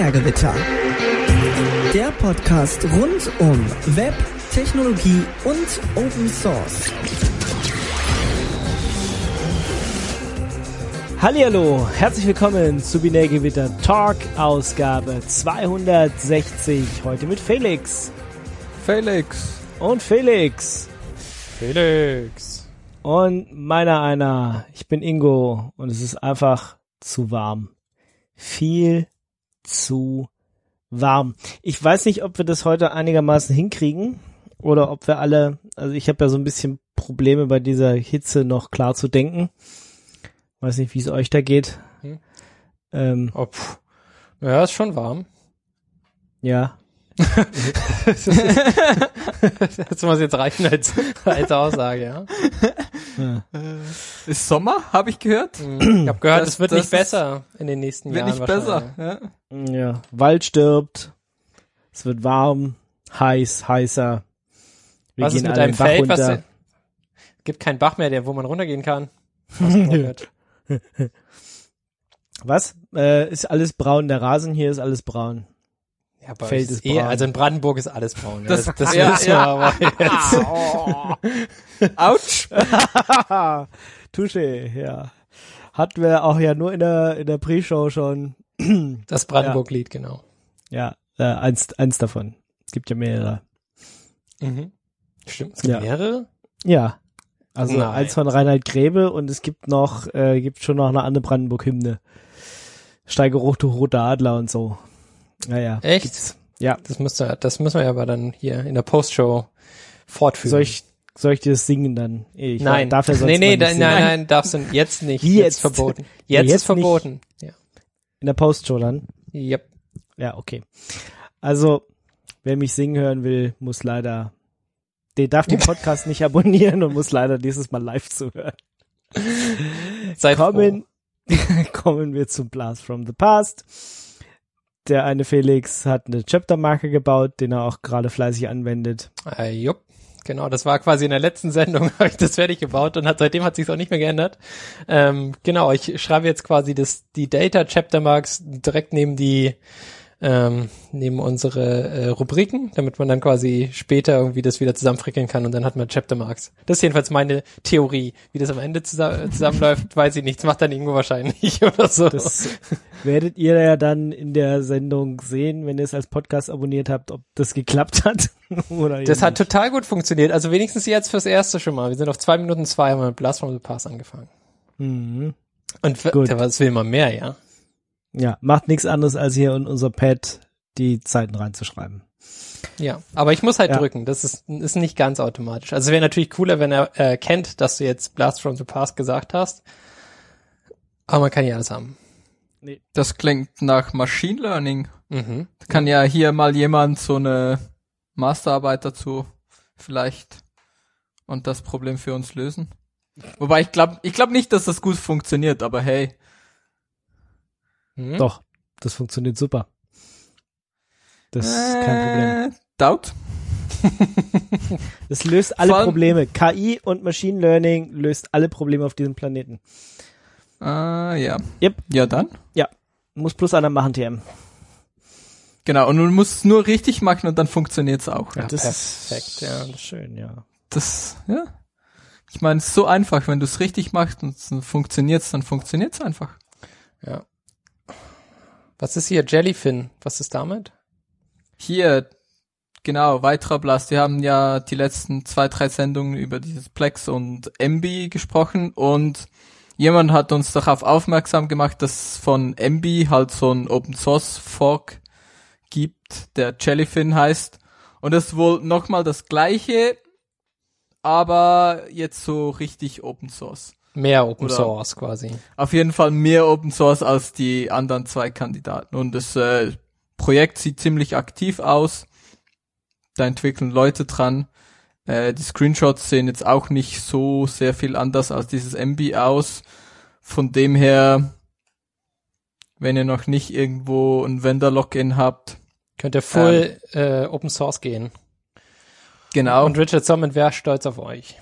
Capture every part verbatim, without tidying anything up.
Binärgewitter. Der Podcast rund um Web, Technologie und Open Source. Hallihallo, herzlich willkommen zu Binärgewitter Talk, Ausgabe zweihundertsechzig. Heute mit Felix. Felix. Und Felix. Felix. Und meiner einer. Ich bin Ingo und es ist einfach zu warm. Viel zu warm. Ich weiß nicht, ob wir das heute einigermaßen hinkriegen oder ob wir alle, also ich habe ja so ein bisschen Probleme bei dieser Hitze noch klar zu denken. Weiß nicht, wie es euch da geht. Hm. Ähm, oh, pff. Ja, ist schon warm. Ja. Das muss jetzt reichen als, als Aussage, ja. ja. Ist Sommer, habe ich gehört. Ich habe gehört, das, es wird nicht besser in den nächsten wird Jahren. Wird nicht besser, ja. Ja. Wald stirbt, es wird warm, heiß, heißer. Wir Was gehen ist mit alle einem den Bach Feld? runter. Was, es gibt keinen Bach mehr, der, wo man runtergehen kann. Was? Äh, ist alles braun, der Rasen hier ist alles braun. Ja, aber Feld ist eh, braun. also in Brandenburg ist alles braun. Das, ja. das das ja, wissen ja. wir aber jetzt. Oh. Autsch. Touché, ja. Hatten wir auch ja nur in der in der Pre-Show schon. Das Brandenburg-Lied, genau. Ja, äh, eins, eins davon. Es gibt ja mehrere. Mhm. Stimmt, es gibt Ja. mehrere? Ja. Also Nein. eins von Reinhard Grebe und es gibt noch, äh, gibt schon noch eine andere Brandenburg-Hymne. Steige hoch, du roter Adler und so. Naja. Echt? Gibt's. Ja. Das müsste, das müssen wir aber dann hier in der Postshow fortführen. Soll ich, soll ich dir das singen dann? Ich nein, darf ja sonst nee, nee, mal da, nicht nein, singen. nein, darfst du jetzt nicht. Wie jetzt? jetzt? verboten. Ja, Jetzt, jetzt ist verboten. Ja. In der Postshow dann? Yep. Ja, okay. Also, wer mich singen hören will, muss leider, der darf den Podcast nicht abonnieren und muss leider dieses Mal live zuhören. Seid Kommen, kommen wir zum Blast from the Past. Der eine Felix hat eine Chaptermarke gebaut, den er auch gerade fleißig anwendet. Äh, jupp. Genau, das war quasi in der letzten Sendung, habe ich das fertig gebaut und hat, seitdem hat sich auch nicht mehr geändert. Ähm, genau, ich schreibe jetzt quasi das, die Data Chapter Marks direkt neben die, ähm, neben unsere äh, Rubriken, damit man dann quasi später irgendwie das wieder zusammenfrickeln kann und dann hat man Chapter Marks. Das ist jedenfalls meine Theorie. Wie das am Ende zusammen, zusammenläuft, weiß ich nicht. Das macht dann irgendwo wahrscheinlich oder so. Das werdet ihr ja dann in der Sendung sehen, wenn ihr es als Podcast abonniert habt, ob das geklappt hat. Oder Das hat nicht. total gut funktioniert. Also wenigstens jetzt fürs Erste schon mal. Wir sind auf zwei Minuten zwei, haben wir mit Blast from the Past angefangen. Mhm. Und w- Gut. was will man mehr, ja? Ja, macht nichts anderes, als hier in unser Pad die Zeiten reinzuschreiben. Ja, aber ich muss halt Ja. drücken. Das ist, ist nicht ganz automatisch. Also wäre natürlich cooler, wenn er äh, kennt, dass du jetzt Blast from the Past gesagt hast. Aber man kann ja alles haben. Das klingt nach Machine Learning. Mhm. Kann ja hier mal jemand so eine Masterarbeit dazu vielleicht und das Problem für uns lösen. Wobei ich glaube, ich glaube nicht, dass das gut funktioniert, aber hey. Mhm. Doch, das funktioniert super. Das ist kein Problem. Äh, Doubt? Das löst alle Vor allem- Probleme. K I und Machine Learning löst alle Probleme auf diesem Planeten. Ah, ja. Yep. Ja, dann. Muss plus einer machen, T M. Genau, und du musst es nur richtig machen und dann funktioniert's auch. Ja, das perfekt, ist, ja. das ist schön, ja. Das, ja. Ich meine, es ist so einfach, wenn du es richtig machst und es funktioniert's, dann funktioniert's einfach. Ja. Was ist hier? Jellyfin. Was ist damit? Hier, genau, weiterer Blast. Wir haben ja die letzten zwei, drei Sendungen über dieses Plex und M B gesprochen und jemand hat uns darauf aufmerksam gemacht, dass von M B halt so ein Open Source Fork gibt, der Jellyfin heißt. Und das ist wohl nochmal das gleiche, aber jetzt so richtig Open Source. Mehr Open Oder- Source quasi. Auf jeden Fall mehr Open Source als die anderen zwei Kandidaten. Und das äh, Projekt sieht ziemlich aktiv aus. Da entwickeln Leute dran. Äh, die Screenshots sehen jetzt auch nicht so sehr viel anders als dieses M B aus. Von dem her, wenn ihr noch nicht irgendwo ein Vendor-Login habt, Könnt ihr full äh, Open Source gehen. genau, Und Richard Summon wäre stolz auf euch.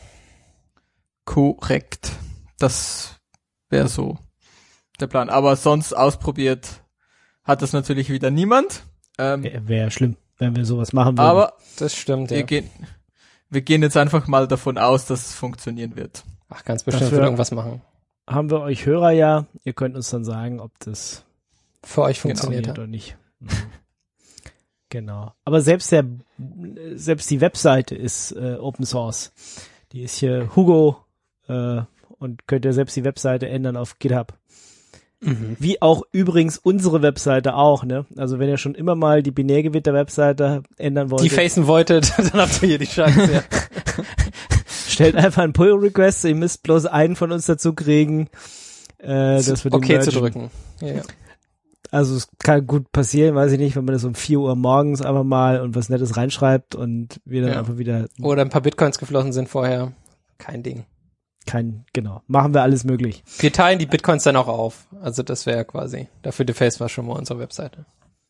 korrekt. Das wäre so der Plan. Aber sonst ausprobiert hat das natürlich wieder niemand. Ähm, Wäre wär schlimm, wenn wir sowas machen würden. aber Das stimmt, wir ja. gehen, wir gehen jetzt einfach mal davon aus, dass es funktionieren wird. Ach, ganz bestimmt Das wird wär- irgendwas machen. Haben wir euch Hörer ja. Ihr könnt uns dann sagen, ob das Für euch funktioniert funktioniert hat. oder nicht. Mhm. Genau. Aber selbst der, selbst die Webseite ist äh, Open Source. Die ist hier Hugo äh, und könnt ihr selbst die Webseite ändern auf GitHub. Mhm. Wie auch übrigens unsere Webseite auch, ne? Also wenn ihr schon immer mal die Binärgewitter-Webseite ändern wollt, Die facen wolltet, dann habt ihr hier die Chance, ja. stellt einfach einen Pull-Request. Ihr müsst bloß einen von uns dazu kriegen, äh, dass wir den Okay zu mergen. drücken. Ja, ja. Also es kann gut passieren, weiß ich nicht, wenn man das um vier Uhr morgens einfach mal und was Nettes reinschreibt und wir dann Ja. einfach wieder Oder ein paar Bitcoins geflossen sind vorher. Kein Ding. kein, genau, machen wir alles möglich. Wir teilen die Bitcoins dann auch auf. Also das wäre quasi, dafür defacen wir schon mal unsere Webseite.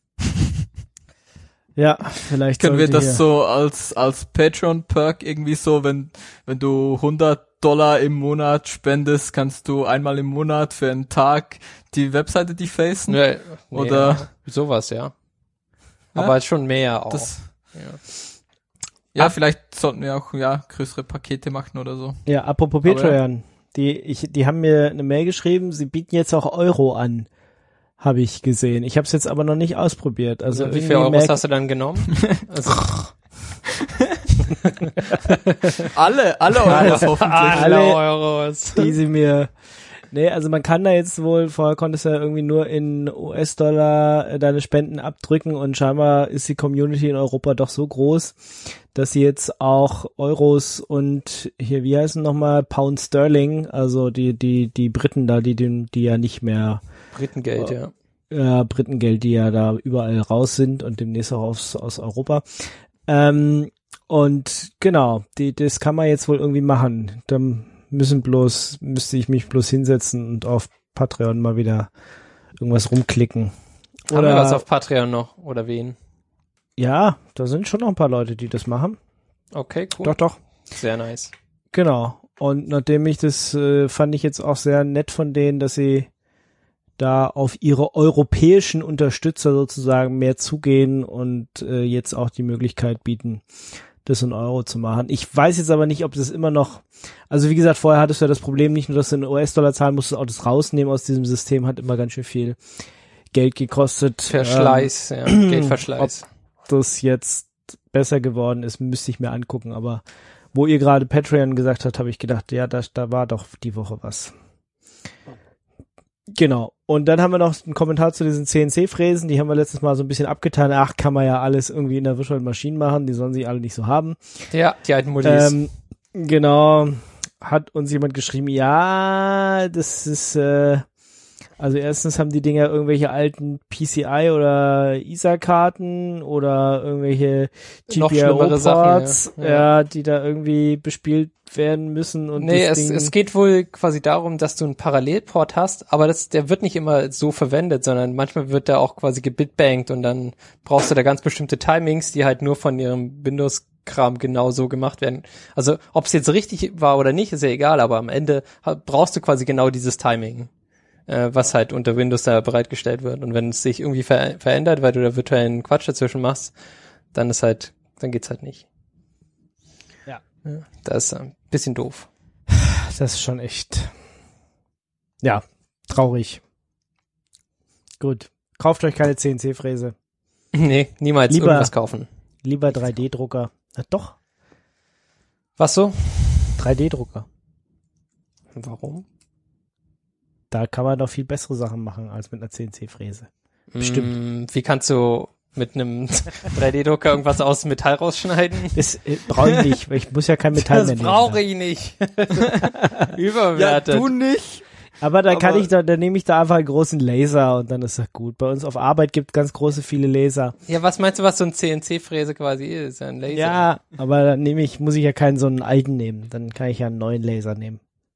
Ja, vielleicht Können wir sollte das hier- so als, als Patreon-Perk irgendwie so, wenn, wenn du hundert Dollar im Monat spendest, kannst du einmal im Monat für einen Tag die Webseite defacen? Ja, Oder- ja, sowas, ja. Ja? Aber schon mehr auch. Das, ja. ja, vielleicht sollten wir auch, ja, größere Pakete machen oder so. Ja, apropos Aber Patreon, die, ich, die haben mir eine Mail geschrieben, sie bieten jetzt auch Euro an, habe ich gesehen. Ich habe es jetzt aber noch nicht ausprobiert. Also Also wie irgendwie viele Euros merk- hast du dann genommen? Also, Alle, alle Euros hoffentlich. Alle- alle Euros. die sie mir. Nee, also man kann da jetzt wohl, vorher konntest du ja irgendwie nur in U S-Dollar äh, deine Spenden abdrücken und scheinbar ist die Community in Europa doch so groß, dass sie jetzt auch Euros und hier, wie heißen nochmal, Pound Sterling, also die, die, die Briten da, die, die, die ja nicht mehr, Britengeld, ja. äh, Britengeld, die ja da überall raus sind und demnächst auch aus, aus Europa. Ähm, und genau, die, das kann man jetzt wohl irgendwie machen. Dann müssen bloß, müsste ich mich bloß hinsetzen und auf Patreon mal wieder irgendwas rumklicken. Haben wir das auf Patreon noch? Oder wen? Ja, da sind schon noch ein paar Leute, die das machen. Okay, cool. Doch, doch. Sehr nice. Genau. Und nachdem ich das, äh, fand ich jetzt auch sehr nett von denen, dass sie da auf ihre europäischen Unterstützer sozusagen mehr zugehen und äh, jetzt auch die Möglichkeit bieten, das in Euro zu machen. Ich weiß jetzt aber nicht, ob das immer noch, also wie gesagt, vorher hattest du ja das Problem nicht nur, dass du in U S-Dollar zahlen musstest, auch das rausnehmen aus diesem System hat immer ganz schön viel Geld gekostet. Verschleiß, ja. Geldverschleiß. Ob das jetzt besser geworden ist, müsste ich mir angucken, aber wo ihr gerade Patreon gesagt habt, habe ich gedacht, ja, da, da war doch die Woche was. Genau. Und dann haben wir noch einen Kommentar zu diesen C N C-Fräsen, die haben wir letztes Mal so ein bisschen abgetan. Ach, kann man ja alles irgendwie in der Virtual Machine machen, die sollen sie alle nicht so haben. Ja, die alten Mullis. Ähm, genau. Hat uns jemand geschrieben, ja, das ist, äh, also erstens haben die Dinger irgendwelche alten P C I oder I S A-Karten oder irgendwelche Noch schlimmere GPIO-Ports, Sachen, ja. ja. Ja, die da irgendwie bespielt werden müssen. Und Nee, das es, Ding, es geht wohl quasi darum, dass du einen Parallelport hast, aber das, der wird nicht immer so verwendet, sondern manchmal wird der auch quasi gebitbankt und dann brauchst du da ganz bestimmte Timings, die halt nur von ihrem Windows-Kram genau so gemacht werden. Also ob es jetzt richtig war oder nicht, ist ja egal, aber am Ende brauchst du quasi genau dieses Timing, äh, was halt unter Windows da bereitgestellt wird. Und wenn es sich irgendwie ver verändert, weil du da virtuellen Quatsch dazwischen machst, dann ist halt, dann geht's halt nicht. Ja. Ja, das ist ein bisschen doof. das ist schon echt, ja, traurig. Gut. Kauft euch keine C N C-Fräse. Nee, niemals Lieber- irgendwas kaufen. Lieber drei D-Drucker. Na doch, Was so? drei D-Drucker. Warum? Da kann man doch viel bessere Sachen machen als mit einer C N C-Fräse. Bestimmt. Mm, wie kannst du mit einem drei D-Drucker irgendwas aus Metall rausschneiden? Das äh, brauche ich nicht, weil ich muss ja kein Metall mehr Das nehmen. brauche ich nicht. Ja, Überwertet. du nicht. Aber da kann aber- ich da, da nehme ich da einfach einen großen Laser und dann ist das gut. Bei uns auf Arbeit gibt ganz große viele Laser. Ja, was meinst du, was so ein C N C-Fräse quasi ist? Ja, ein Laser. Ja, aber dann nehme ich, muss ich ja keinen so einen alten nehmen. Dann kann ich ja einen neuen Laser nehmen.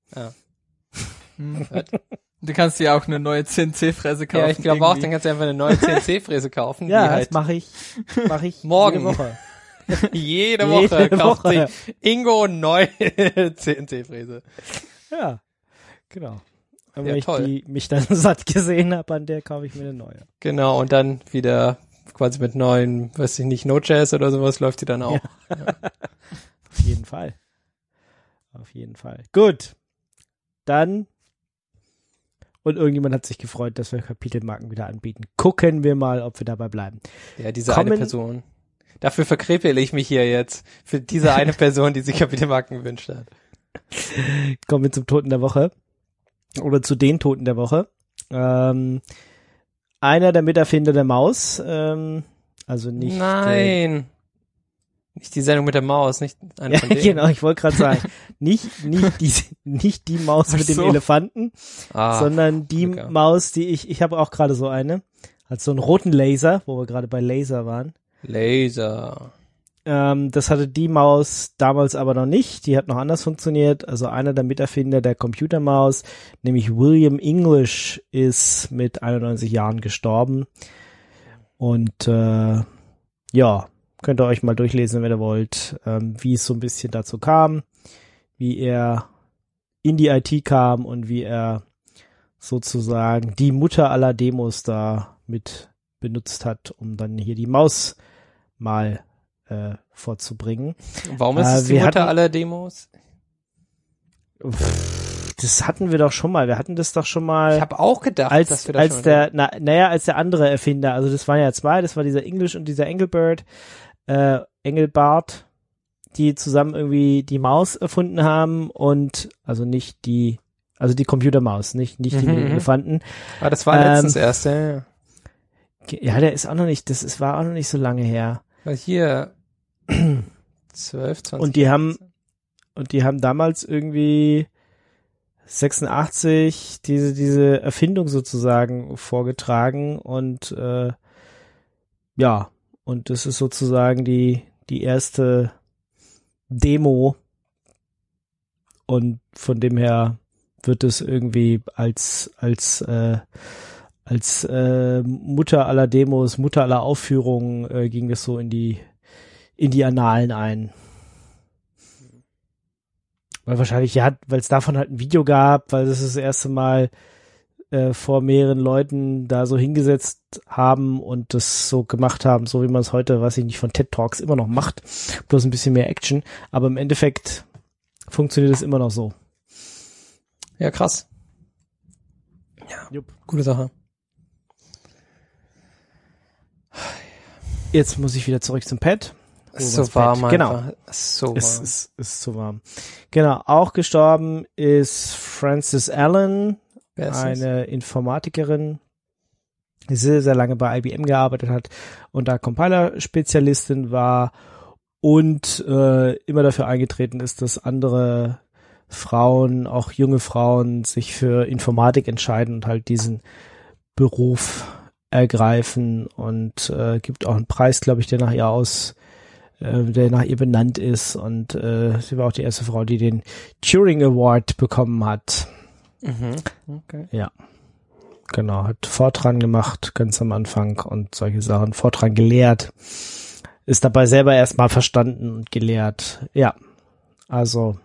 Hm. Du kannst dir auch eine neue C N C-Fräse kaufen. Ja, ich glaube auch, irgendwie. dann kannst du einfach eine neue C N C-Fräse kaufen. Ja, die das halt mache ich, mache ich Morgen. jede Woche. jede Woche Jede kauft Woche. sich Ingo neue C N C-Fräse. Ja, genau. Und Ja, wenn ich toll. die, mich dann satt gesehen habe, an der kaufe ich mir eine neue. Genau, und dann wieder quasi mit neuen, weiß ich nicht, Node.js oder sowas läuft die dann auch. Auf jeden Fall. Auf jeden Fall. Gut. Dann. Und irgendjemand hat sich gefreut, dass wir Kapitelmarken wieder anbieten. Gucken wir mal, ob wir dabei bleiben. Ja, diese Kommen- eine Person. Dafür verkrepele ich mich hier jetzt. Für diese eine Person, die sich Kapitelmarken gewünscht hat. Kommen wir zum Toten der Woche. Oder zu den Toten der Woche. Ähm, einer der Miterfinder der Maus. Ähm, also nicht. Äh, Nein. Nicht die Sendung mit der Maus, nicht eine ja, von denen. genau, ich wollte gerade sagen. Nicht, nicht, die, nicht die Maus Ach mit dem so. Elefanten, Ah, sondern die Glück gehabt. Maus, die ich, ich habe auch gerade so eine. Hat so einen roten Laser, wo wir gerade bei Laser waren. Laser. Ähm, das hatte die Maus damals aber noch nicht. Die hat noch anders funktioniert. Also einer der Miterfinder der Computermaus, nämlich William English, ist mit einundneunzig Jahren gestorben. Und äh, ja, könnt ihr euch mal durchlesen, wenn ihr wollt, ähm, wie es so ein bisschen dazu kam, wie er in die I T kam und wie er sozusagen die Mutter aller Demos da mit benutzt hat, um dann hier die Maus mal äh, vorzubringen. Warum ist Äh, es die wir Mutter hatten- aller Demos? Das hatten wir doch schon mal. Wir hatten das doch schon mal Ich habe auch gedacht, dass als wir das als schon der na, naja als der andere Erfinder. Also das waren ja zwei. Das war dieser English und dieser Engelbert, äh, Engelbart, die zusammen irgendwie die Maus erfunden haben und also nicht die, also die Computermaus, nicht nicht die Mhm, mit den mhm. Elefanten. Ah, das war Ähm, letztens erst, ja, ja. Ja, der ist auch noch nicht. Das ist war auch noch nicht so lange her. Weil hier zwölf, zwanzig. Und die haben und die haben damals irgendwie sechsundachtzig diese diese Erfindung sozusagen vorgetragen und äh, ja, und das ist sozusagen die die erste Demo und von dem her wird es irgendwie als als äh, als äh, Mutter aller Demos, Mutter aller Aufführungen äh, ging das so in die in die Annalen ein. Weil wahrscheinlich, ja, weil es davon halt ein Video gab, weil das das erste Mal äh, vor mehreren Leuten da so hingesetzt haben und das so gemacht haben, so wie man es heute, weiß ich nicht, von TED Talks immer noch macht. Bloß ein bisschen mehr Action. Aber im Endeffekt funktioniert es immer noch so. Ja, krass. Ja, Jupp. gute Sache. Jetzt muss ich wieder zurück zum Pad. Wo Ist war's so warm Pad? Genau. einfach. Ist so Es warm. ist, ist zu warm. Genau, auch gestorben ist Frances Allen, Wer ist das? eine Informatikerin, die sehr, sehr lange bei I B M gearbeitet hat und da Compiler-Spezialistin war und äh, immer dafür eingetreten ist, dass andere Frauen, auch junge Frauen, sich für Informatik entscheiden und halt diesen Beruf ergreifen und äh, gibt auch einen Preis, glaube ich, der nach ihr aus der nach ihr benannt ist und äh, sie war auch die erste Frau, die den Turing Award bekommen hat. Mhm. Okay. Ja, genau, hat Fortran gemacht ganz am Anfang und solche Sachen, Fortran gelehrt, ist dabei selber erstmal verstanden und gelehrt. Ja, also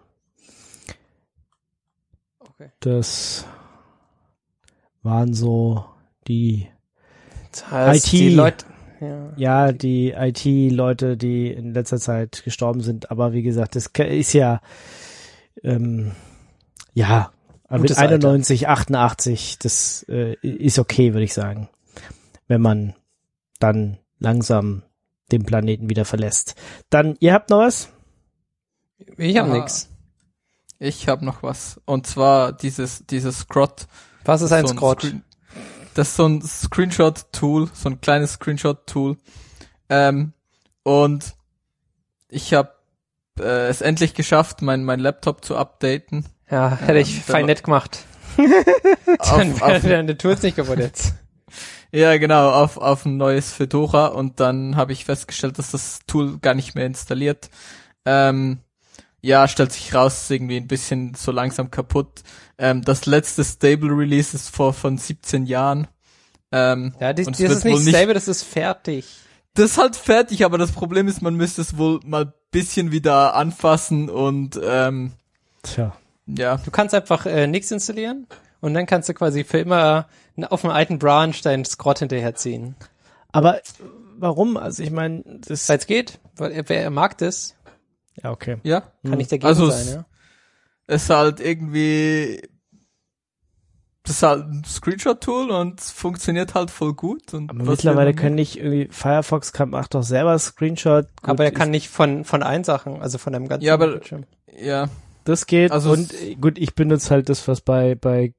Okay. das waren so die Das heißt, I T. die Leute, ja. Ja, die I T-Leute, die in letzter Zeit gestorben sind, aber wie gesagt, das ist ja, ähm, ja, aber mit Gutes Alter. einundneunzig, achtundachtzig, das äh, ist okay, würde ich sagen, wenn man dann langsam den Planeten wieder verlässt. Dann, ihr habt noch was? Ich hab Ah. nix. Ich habe noch was. Und zwar dieses, dieses Scrot. Was ist ein so Scrot? Screen- Das ist so ein Screenshot-Tool, so ein kleines Screenshot-Tool. Ähm, und ich habe äh, es endlich geschafft, mein, mein Laptop zu updaten. Ja, hätte ich Ähm, fein dann- nett gemacht. Auf, Dann auf, wäre der Tools nicht kaputt jetzt. ja, genau, auf, auf ein neues Fedora. Und dann habe ich festgestellt, dass das Tool gar nicht mehr installiert. Ähm, ja, stellt sich raus, ist irgendwie ein bisschen so langsam kaputt. Ähm, das letzte Stable Release ist vor von siebzehn Jahren. Ähm, Ja, die, und es das wird ist nicht wohl nicht- stable, das ist fertig. Das ist halt fertig, aber das Problem ist, man müsste es wohl mal ein bisschen wieder anfassen und ähm, Tja. ja. Du kannst einfach äh, nichts installieren und dann kannst du quasi für immer auf dem alten Branch deinen Scrot hinterherziehen. Aber warum? Also ich meine, das... Weil es geht, weil wer mag das, Ja, okay. Ja. kann nicht dagegen Also sein, es- ja. Es ist halt irgendwie, das ist halt ein Screenshot-Tool und es funktioniert halt voll gut. Und Aber was mittlerweile will man können nicht irgendwie, Firefox kann, macht doch selber Screenshot. Gut, Aber er kann ich, nicht von von allen Sachen, also von einem ganzen Ja, aber- Bildschirm. machen? Ja. das geht Also und es- äh, gut, ich benutze halt das, was bei, bei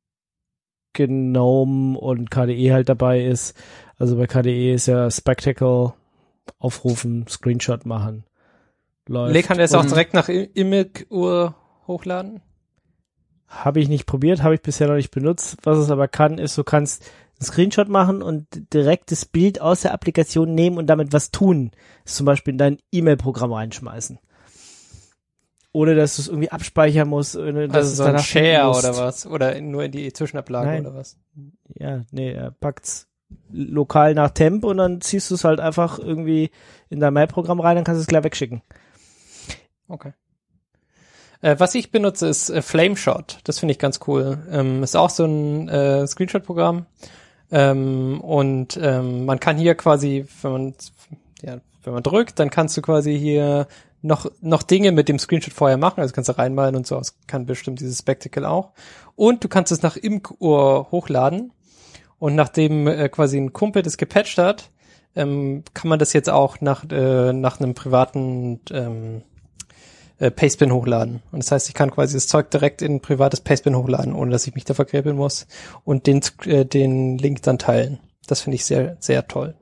GNOME und K D E halt dabei ist. Also bei K D E ist ja Spectacle aufrufen, Screenshot machen. Läuft. Lee kann das auch Und- direkt nach I- Imig-Uhr hochladen? Habe ich nicht probiert, habe ich bisher noch nicht benutzt. Was es aber kann, ist, du kannst einen Screenshot machen und direkt das Bild aus der Applikation nehmen und damit was tun. Zum Beispiel in dein E-Mail-Programm reinschmeißen. Ohne, dass du es irgendwie abspeichern musst. Ohne, dass Also es so ein danach finden Share musst. oder was? Oder nur in die Zwischenablage Nein. oder was? Ja, nee, er packt's lokal nach Temp und dann ziehst du es halt einfach irgendwie in dein Mail-Programm rein, dann kannst du es gleich wegschicken. Okay. Äh, was ich benutze, ist äh, Flameshot. Das finde ich ganz cool. Ähm, ist auch so ein äh, Screenshot-Programm. Ähm, und ähm, man kann hier quasi, wenn man ja, wenn man drückt, dann kannst du quasi hier noch noch Dinge mit dem Screenshot vorher machen. Also kannst du reinmalen und so. Das kann bestimmt dieses Spectacle auch. Und du kannst es nach Imgur hochladen. Und nachdem äh, quasi ein Kumpel das gepatcht hat, ähm, kann man das jetzt auch nach äh, nach einem privaten ähm, äh, Pastebin hochladen. Und das heißt, ich kann quasi das Zeug direkt in ein privates Pastebin hochladen, ohne dass ich mich da verkrebeln muss und den äh, den Link dann teilen. Das finde ich sehr, sehr toll.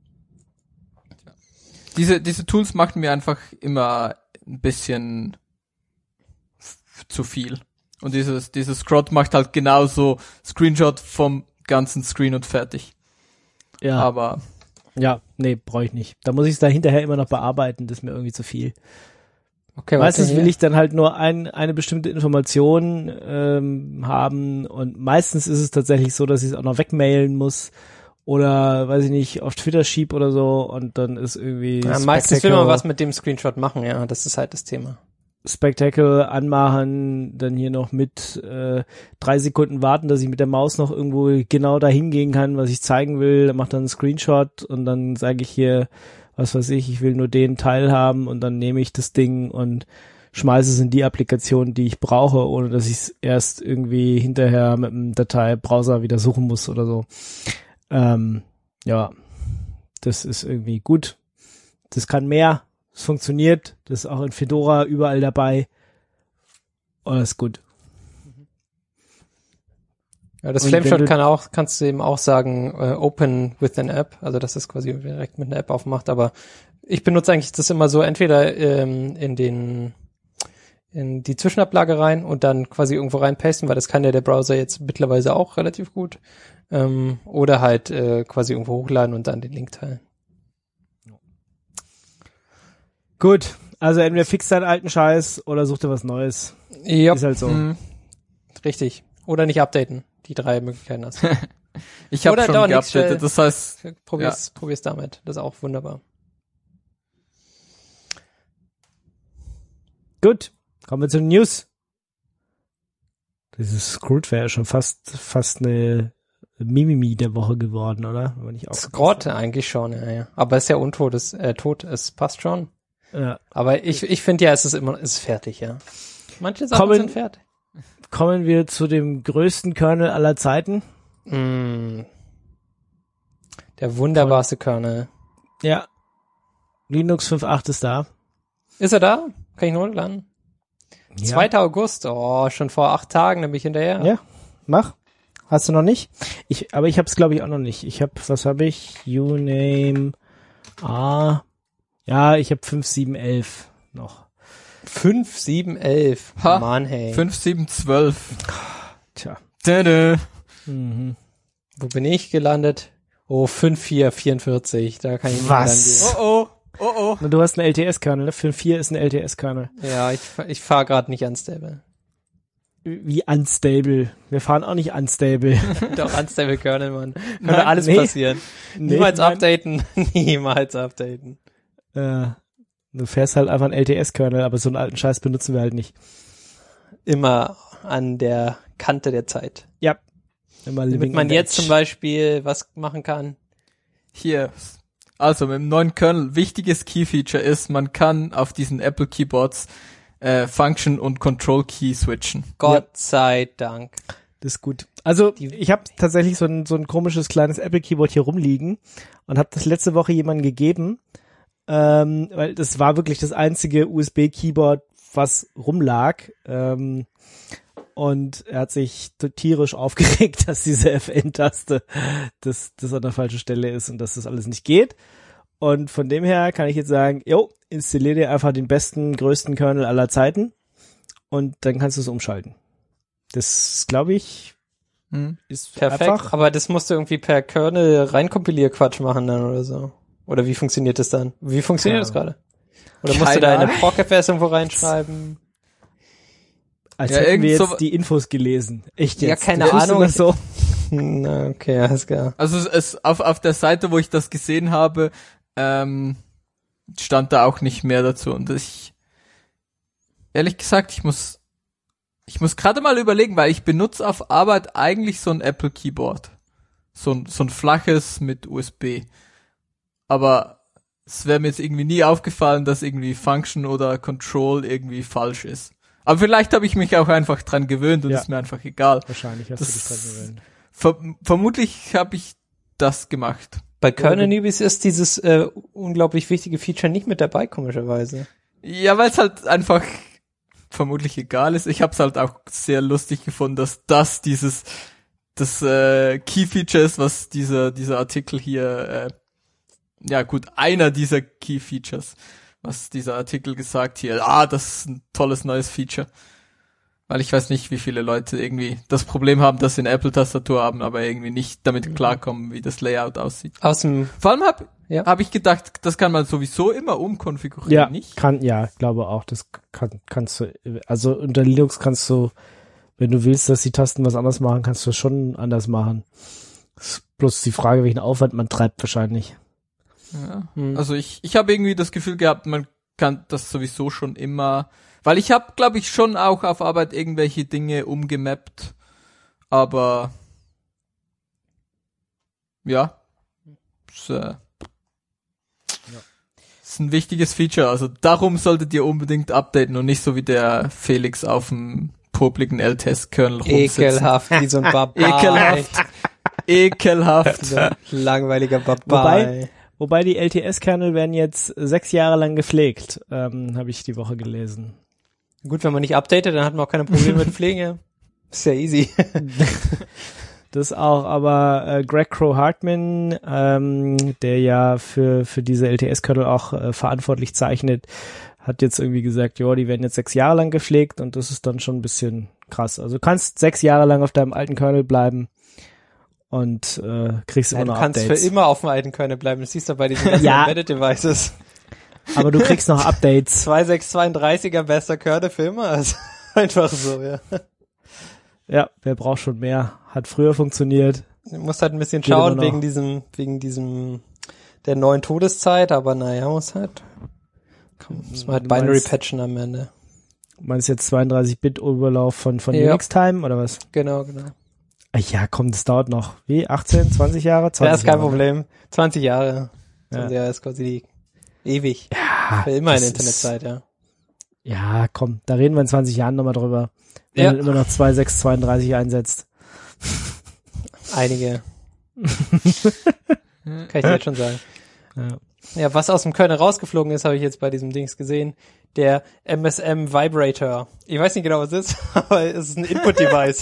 Diese, diese Tools machen mir einfach immer ein bisschen f- zu viel. Und dieses, dieses Scrot macht halt genauso Screenshot vom ganzen Screen und fertig. Ja, Aber ja, nee, brauche ich nicht. Da muss ich es da hinterher immer noch bearbeiten, das ist mir irgendwie zu viel. Okay, Meistens warte, will hier. ich dann halt nur ein, eine bestimmte Information ähm, haben und meistens ist es tatsächlich so, dass ich es auch noch wegmailen muss oder, weiß ich nicht, auf Twitter schieb oder so und dann ist irgendwie Ja, meistens will Spectacle- man was mit dem Screenshot machen, ja, das ist halt das Thema. Spectacle anmachen, dann hier noch mit äh, drei Sekunden warten, dass ich mit der Maus noch irgendwo genau dahin gehen kann, was ich zeigen will, dann macht dann einen Screenshot und dann sage ich hier, was weiß ich, ich will nur den Teil haben und dann nehme ich das Ding und schmeiße es in die Applikation, die ich brauche, ohne dass ich es erst irgendwie hinterher mit dem Dateibrowser wieder suchen muss oder so. Ähm, ja, das ist irgendwie gut. Das kann mehr. Es funktioniert, das ist auch in Fedora überall dabei. Alles gut. Ja, das Und wenn Flameshot du- kann auch, kannst du eben auch sagen, äh, open with an app, also dass es quasi direkt mit einer App aufmacht, aber ich benutze eigentlich das immer so entweder ähm, in den in die Zwischenablage rein und dann quasi irgendwo reinpasten, weil das kann ja der Browser jetzt mittlerweile auch relativ gut, ähm, oder halt äh, quasi irgendwo hochladen und dann den Link teilen. Gut, also entweder fix deinen alten Scheiß oder such dir was Neues. Ja, Ist halt so. mh, richtig. Oder nicht updaten. Die drei Möglichkeiten hast du. ich habe Oder schon doch nichts schnell. geupdatet. Das heißt, Probier's, probier's damit. Das ist auch wunderbar. Gut, kommen wir zu den News. Dieses Screwed wäre ja schon fast fast eine Mimimi der Woche geworden, oder? Wenn ich auch Scrot eigentlich schon, ja, ja. Aber es ist ja untot, es, äh, tot, es passt schon. Ja. Aber ich, ich finde ja, es ist immer, es ist fertig, ja. Manche Sachen Kommen- sind fertig. Kommen wir zu dem größten Kernel aller Zeiten. Mm. Der wunderbarste Kernel. Ja. Linux fünf Punkt acht ist da. Ist er da? Kann ich ihn runterladen? Ja. zweiter August, oh, schon vor acht Tagen, nämlich hinterher. Ja, mach. Hast du noch nicht? Ich, aber ich habe es glaube ich auch noch nicht. Ich habe, was habe ich? Uname A. Ja, ich habe fünf Punkt sieben Punkt elf noch. fünf, sieben, elf. Ha, Mann, hey. fünf sieben zwölf. Tja. Tada. Mhm. Wo bin ich gelandet? Oh, fünf vier vierundvierzig. Da kann ich nicht Was? Oh oh, oh oh. Na, du hast einen L T S-Kernel, ne? fünf Punkt vier ist ein L T S-Kernel. rangehen. Ja, ich, ich fahre gerade nicht unstable. Wie unstable. Wir fahren auch nicht unstable. Doch, unstable Kernel, Mann. Kann Nein, da alles nee. passieren. Nee, Niemals nein. updaten. Niemals updaten. Äh, du fährst halt einfach einen L T S-Kernel, aber so einen alten Scheiß benutzen wir halt nicht. Immer an der Kante der Zeit. Ja. Immer Damit man jetzt zum Beispiel was machen kann. Hier. Also mit dem neuen Kernel, wichtiges Key-Feature ist, man kann auf diesen Apple Keyboards äh, Function und Control Key switchen. Gott ja. sei Dank. Das ist gut. Also ich habe tatsächlich so ein so ein komisches kleines Apple Keyboard hier rumliegen und habe das letzte Woche jemandem gegeben, ähm, weil das war wirklich das einzige U S B Keyboard, was rumlag. Ähm, und er hat sich tierisch aufgeregt, dass diese F N-Taste das, das an der falschen Stelle ist und dass das alles nicht geht. Und von dem her kann ich jetzt sagen, jo, installier dir einfach den besten, größten Kernel aller Zeiten und dann kannst du es umschalten. Das, glaube ich, hm. ist perfekt. Einfach. Aber das musst du irgendwie per Kernel reinkompilier-Quatsch machen dann oder so. Oder wie funktioniert das dann? Wie funktioniert ja. das gerade? Oder musst Keine du da eine ProC-F S irgendwo reinschreiben? Als ja, hätten wir jetzt so die Infos gelesen. Echt jetzt? Ja, keine Ahnung. Das so? Na, okay, alles klar. Also es, es auf, auf der Seite, wo ich das gesehen habe, ähm, stand da auch nicht mehr dazu. Und ich, ehrlich gesagt, ich muss, ich muss gerade mal überlegen, weil ich benutze auf Arbeit eigentlich so ein Apple Keyboard. So ein, so ein flaches mit U S B. Aber es wäre mir jetzt irgendwie nie aufgefallen, dass irgendwie Function oder Control irgendwie falsch ist. Aber vielleicht habe ich mich auch einfach dran gewöhnt und ja. ist mir einfach egal. Wahrscheinlich hast das, du dich dran gewöhnt. Ver- vermutlich habe ich das gemacht. Bei Kernel-Newbies ist dieses äh, unglaublich wichtige Feature nicht mit dabei, komischerweise. Ja, weil es halt einfach vermutlich egal ist. Ich habe es halt auch sehr lustig gefunden, dass das dieses das äh, Key-Feature ist, was dieser dieser Artikel hier, äh, ja gut, einer dieser Key-Features, was dieser Artikel gesagt hier, ah, das ist ein tolles neues Feature. Weil ich weiß nicht, wie viele Leute irgendwie das Problem haben, dass sie eine Apple-Tastatur haben, aber irgendwie nicht damit klarkommen, wie das Layout aussieht. Aus dem Vor allem habe ja. hab ich gedacht, das kann man sowieso immer umkonfigurieren, ja, nicht? Kann, ja, glaube auch, das kann, kannst du, also unter Linux kannst du, wenn du willst, dass die Tasten was anderes machen, kannst du das schon anders machen. Ist bloß die Frage, welchen Aufwand man treibt wahrscheinlich. Ja. Hm. Also ich ich habe irgendwie das Gefühl gehabt, man kann das sowieso schon immer, weil ich habe, glaube ich, schon auch auf Arbeit irgendwelche Dinge umgemappt, aber ja, ist, äh, ja. ist ein wichtiges Feature, also darum solltet ihr unbedingt updaten und nicht so wie der Felix auf dem publiken L T S-Kernel rumsitzen. Ekelhaft, wie so ein Barbar. Ekelhaft. Ekelhaft. So ein langweiliger Barbar. Wobei, wobei die L T S-Kernel werden jetzt sechs Jahre lang gepflegt, ähm, habe ich die Woche gelesen. Gut, wenn man nicht updatet, dann hat man auch keine Probleme mit Pflege. Ist ja easy. Das auch, aber äh, Greg Crow-Hartman, ähm, der ja für für diese L T S-Kernel auch äh, verantwortlich zeichnet, hat jetzt irgendwie gesagt, ja, die werden jetzt sechs Jahre lang gepflegt und das ist dann schon ein bisschen krass. Also du kannst sechs Jahre lang auf deinem alten Kernel bleiben und äh, kriegst Nein, immer noch du kannst Updates. für immer auf dem alten Kernel bleiben. Das siehst du bei diesen ganzen Ja. Embedded Devices. Aber du kriegst noch Updates. zwei sechs zweiunddreißiger bester Kernel für immer. Also einfach so, ja. Ja, wer braucht schon mehr? Hat früher funktioniert. Du musst halt ein bisschen Geht schauen immer noch. wegen diesem, wegen diesem, der neuen Todeszeit, aber naja, muss halt, komm, muss man halt Du Binary meinst- patchen am Ende. Du meinst jetzt zweiunddreißig Bit Überlauf von von Ja. Unix Time oder was? Genau, genau. Ah, ja, komm, das dauert noch. Wie? achtzehn, zwanzig Jahre? zwanzig Ja, ist kein Jahre. Problem. zwanzig Jahre. Ja. zwanzig Jahre ist quasi ewig. Ja, Für immer eine das Internetzeit, ja. ist- Ja, komm, da reden wir in zwanzig Jahren nochmal drüber. Wenn Ja. du immer noch zwei sechs zweiunddreißig einsetzt. Einige. Kann ich dir jetzt schon sagen. Ja. Ja, was aus dem Kernel rausgeflogen ist, habe ich jetzt bei diesem Dings gesehen. Der M S M Vibrator. Ich weiß nicht genau, was es ist, aber es ist ein Input-Device.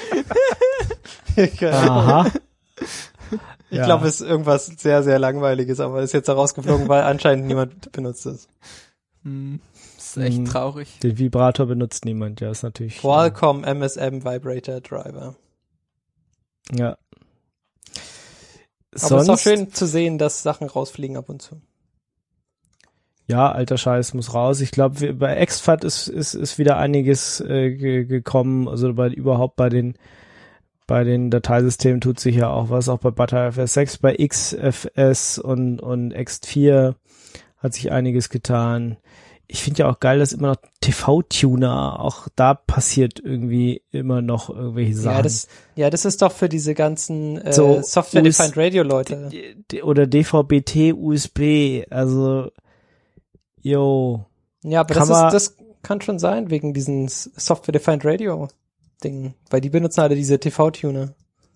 ich Aha. ich Ja. glaube, es ist irgendwas sehr, sehr Langweiliges, aber ist jetzt da rausgeflogen, weil anscheinend niemand benutzt es. Hm, ist echt Hm. traurig. Den Vibrator benutzt niemand, ja, ist natürlich. Qualcomm M S M Vibrator Driver. Ja. Aber Sonst, es ist auch schön zu sehen, dass Sachen rausfliegen ab und zu. ja, alter Scheiß muss raus. Ich glaube, bei X FAT ist, ist, ist wieder einiges äh, ge- gekommen. Also bei, überhaupt bei den bei den Dateisystemen tut sich ja auch was, auch bei ButterFS sechs, bei X F S und, und X vier hat sich einiges getan. ich finde ja auch geil, dass immer noch T V-Tuner, auch da passiert irgendwie immer noch irgendwelche Sachen. Ja, das, ja, das ist doch für diese ganzen äh, So Software-Defined Radio-Leute. D- d- Oder D V B T, U S B, also, yo. Ja, aber Kann das, man- ist, das kann schon sein, wegen diesen S- Software-Defined Radio-Dingen. Weil die benutzen alle diese T V-Tuner.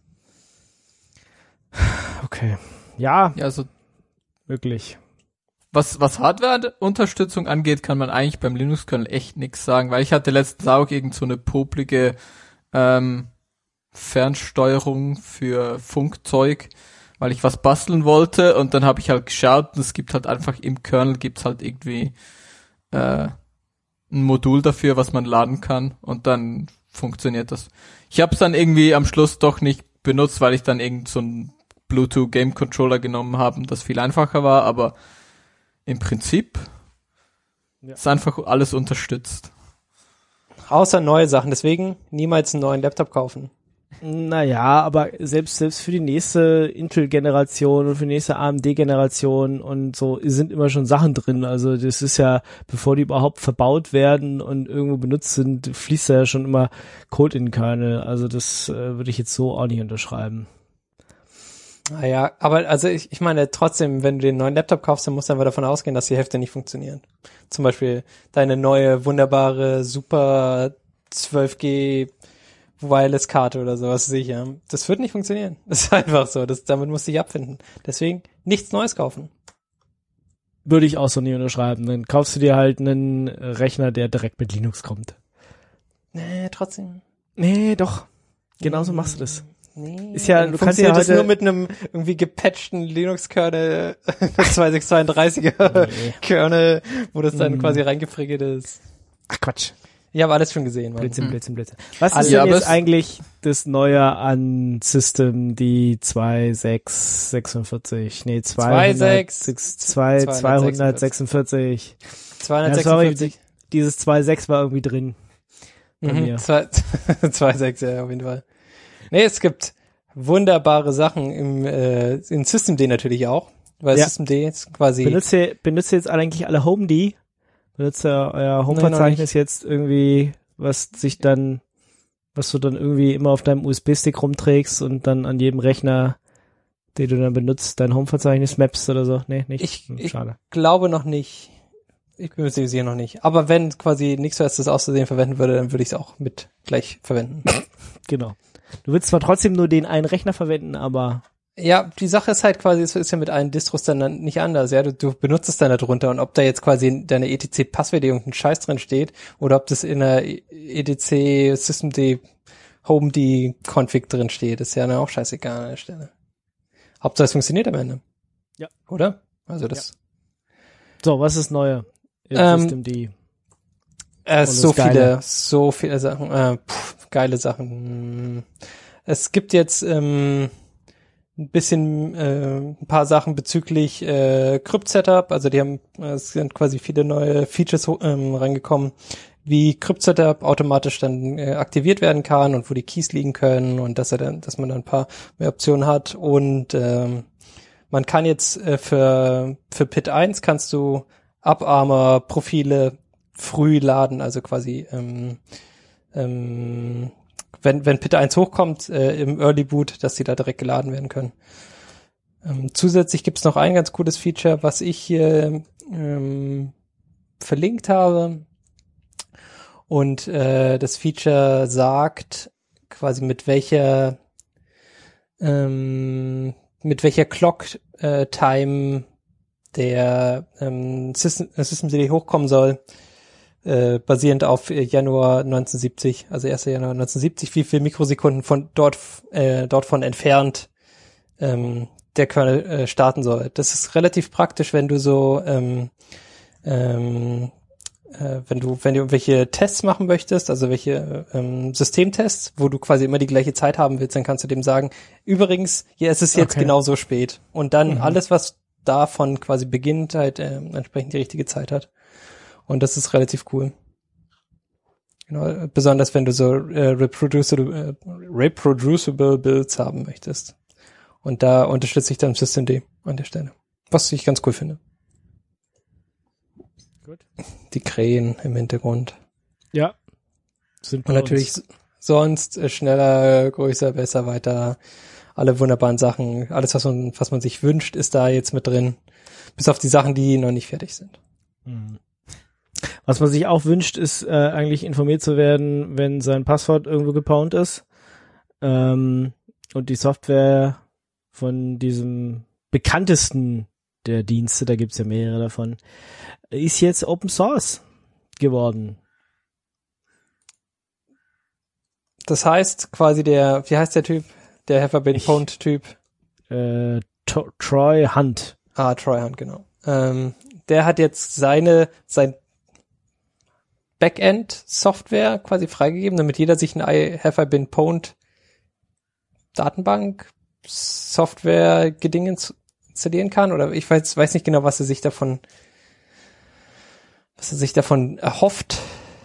Okay. Ja, Ja, also wirklich. was, was Hardware-Unterstützung angeht, kann man eigentlich beim Linux-Kernel echt nichts sagen, weil ich hatte letztens auch irgend so eine poplige ähm, Fernsteuerung für Funkzeug, weil ich was basteln wollte und dann habe ich halt geschaut und es gibt halt einfach im Kernel gibt's halt irgendwie äh, ein Modul dafür, was man laden kann und dann funktioniert das. Ich habe es dann irgendwie am Schluss doch nicht benutzt, weil ich dann irgend so ein Bluetooth Game Controller genommen habe und das viel einfacher war, aber im Prinzip Ja. ist einfach alles unterstützt. Außer neue Sachen. Deswegen niemals einen neuen Laptop kaufen. Naja, aber selbst, selbst für die nächste Intel-Generation und für die nächste A M D-Generation und so sind immer schon Sachen drin. Also das ist ja, bevor die überhaupt verbaut werden und irgendwo benutzt sind, fließt da ja schon immer Code in den Kernel. Also das äh, würde ich jetzt so auch nicht unterschreiben. Naja, aber also ich, ich meine trotzdem, wenn du den neuen Laptop kaufst, dann musst du einfach davon ausgehen, dass die Hälfte nicht funktionieren. Zum Beispiel deine neue, wunderbare, super zwölf G Wireless-Karte oder sowas sicher. Das wird nicht funktionieren. Das ist einfach so. Das, damit musst du dich abfinden. Deswegen nichts Neues kaufen. Würde ich auch so nie unterschreiben. Dann kaufst du dir halt einen Rechner, der direkt mit Linux kommt. Nee, trotzdem. Nee, doch. Genauso machst du das. Nee. Ist ja- Dann du kannst ja funktioniert das heute- nur mit einem irgendwie gepatchten Linux-Kernel, zwei sechs zweiunddreißiger Nee. Kernel, wo das dann Mm. quasi reingefrickelt ist. Ach Quatsch. Ich habe alles schon gesehen, Mann. Blödsinn, Blödsinn, Blödsinn. Was ist Also, denn ja, aber jetzt es- eigentlich das Neue an System, die zwei sechs sechsundvierzig, nee, zwei sechs zwei zweihundertsechsundvierzig. Ja, sorry, zweihundertsechsundvierzig. dieses zwei sechs war irgendwie drin. Bei Mhm, mir. zwei- zwei sechs, ja, auf jeden Fall. Nee, es gibt wunderbare Sachen im, äh, in Systemd natürlich auch, weil Ja. Systemd ist quasi, Benutzt ihr, benutzt ihr jetzt eigentlich alle HomeD? Benutzt ihr euer noch Home-Verzeichnis jetzt irgendwie, was sich dann, was du dann irgendwie immer auf deinem U S B-Stick rumträgst und dann an jedem Rechner, den du dann benutzt, dein Home-Verzeichnis mappst oder so? Nee, nicht? Ich- Hm, ich- Schade. glaube noch nicht. Ich bin mir sicher noch nicht. Aber wenn quasi nichts als das auszusehen verwenden würde, dann würde ich es auch mit gleich verwenden. Genau. Du willst zwar trotzdem nur den einen Rechner verwenden, aber Ja, die Sache ist halt quasi, es ist ja mit allen Distros dann nicht anders, ja, du, du benutzt es dann da drunter und ob da jetzt quasi in deiner E T C-Passwort irgendein Scheiß drin steht oder ob das in der E T C Systemd Homed Config drin steht, ist ja dann auch scheißegal an der Stelle. Hauptsache es funktioniert am Ende. Ja. Oder? Also das, so, was ist Neue? Jetzt Ähm, Systemd. äh, das so Geile. viele, so viele Sachen, äh, pff, geile Sachen. Es gibt jetzt, ähm, ein bisschen äh, ein paar Sachen bezüglich äh, Crypt-Setup, also die haben, äh, es sind quasi viele neue Features ähm, reingekommen, wie Crypt-Setup automatisch dann äh, aktiviert werden kann und wo die Keys liegen können und dass er dann, dass man dann ein paar mehr Optionen hat und ähm, man kann jetzt äh, für für P I T eins kannst du AppArmor-Profile früh laden, also quasi ähm, ähm, wenn, wenn P I T eins hochkommt äh, im Early Boot, dass die da direkt geladen werden können. Ähm, zusätzlich gibt's noch ein ganz cooles Feature, was ich hier ähm, verlinkt habe. Und äh, das Feature sagt quasi mit welcher ähm, mit welcher Clock äh, Time der ähm, System, äh, Systemd hochkommen soll. Äh, basierend auf äh, Januar neunzehnhundertsiebzig, also erster Januar neunzehnhundertsiebzig, wie viel Mikrosekunden von dort äh, dort von entfernt ähm, der Kernel äh, starten soll. Das ist relativ praktisch, wenn du so ähm, ähm, äh, wenn du wenn du irgendwelche Tests machen möchtest, also welche ähm, Systemtests, wo du quasi immer die gleiche Zeit haben willst, dann kannst du dem sagen, übrigens, hier ist es jetzt Okay. genau so spät. Und dann Mhm. alles, was davon quasi beginnt, halt äh, entsprechend die richtige Zeit hat. Und das ist relativ cool. Genau, besonders wenn du so äh, reproducible, äh, reproducible Builds haben möchtest. Und da unterstütze ich dann Systemd an der Stelle. Was ich ganz cool finde. Gut. Die Krähen im Hintergrund. Ja. Sind Und natürlich uns. sonst äh, schneller, größer, besser, weiter. Alle wunderbaren Sachen. Alles, was man, was man sich wünscht, ist da jetzt mit drin. Bis auf die Sachen, die noch nicht fertig sind. Mhm. Was man sich auch wünscht, ist äh, eigentlich informiert zu werden, wenn sein Passwort irgendwo gepaunt ist. Ähm, und die Software von diesem bekanntesten der Dienste, da gibt's ja mehrere davon, ist jetzt Open Source geworden. Das heißt quasi der, wie heißt der Typ? Der Have I Been Pwned Typ? Äh, To- Troy Hunt. Ah, Troy Hunt, genau. Ähm, der hat jetzt seine, sein Backend-Software quasi freigegeben, damit jeder sich eine I Have I Been Pwned Datenbank Software Gedingens installieren kann, oder ich weiß, weiß nicht genau, was er sich davon, was er sich davon erhofft.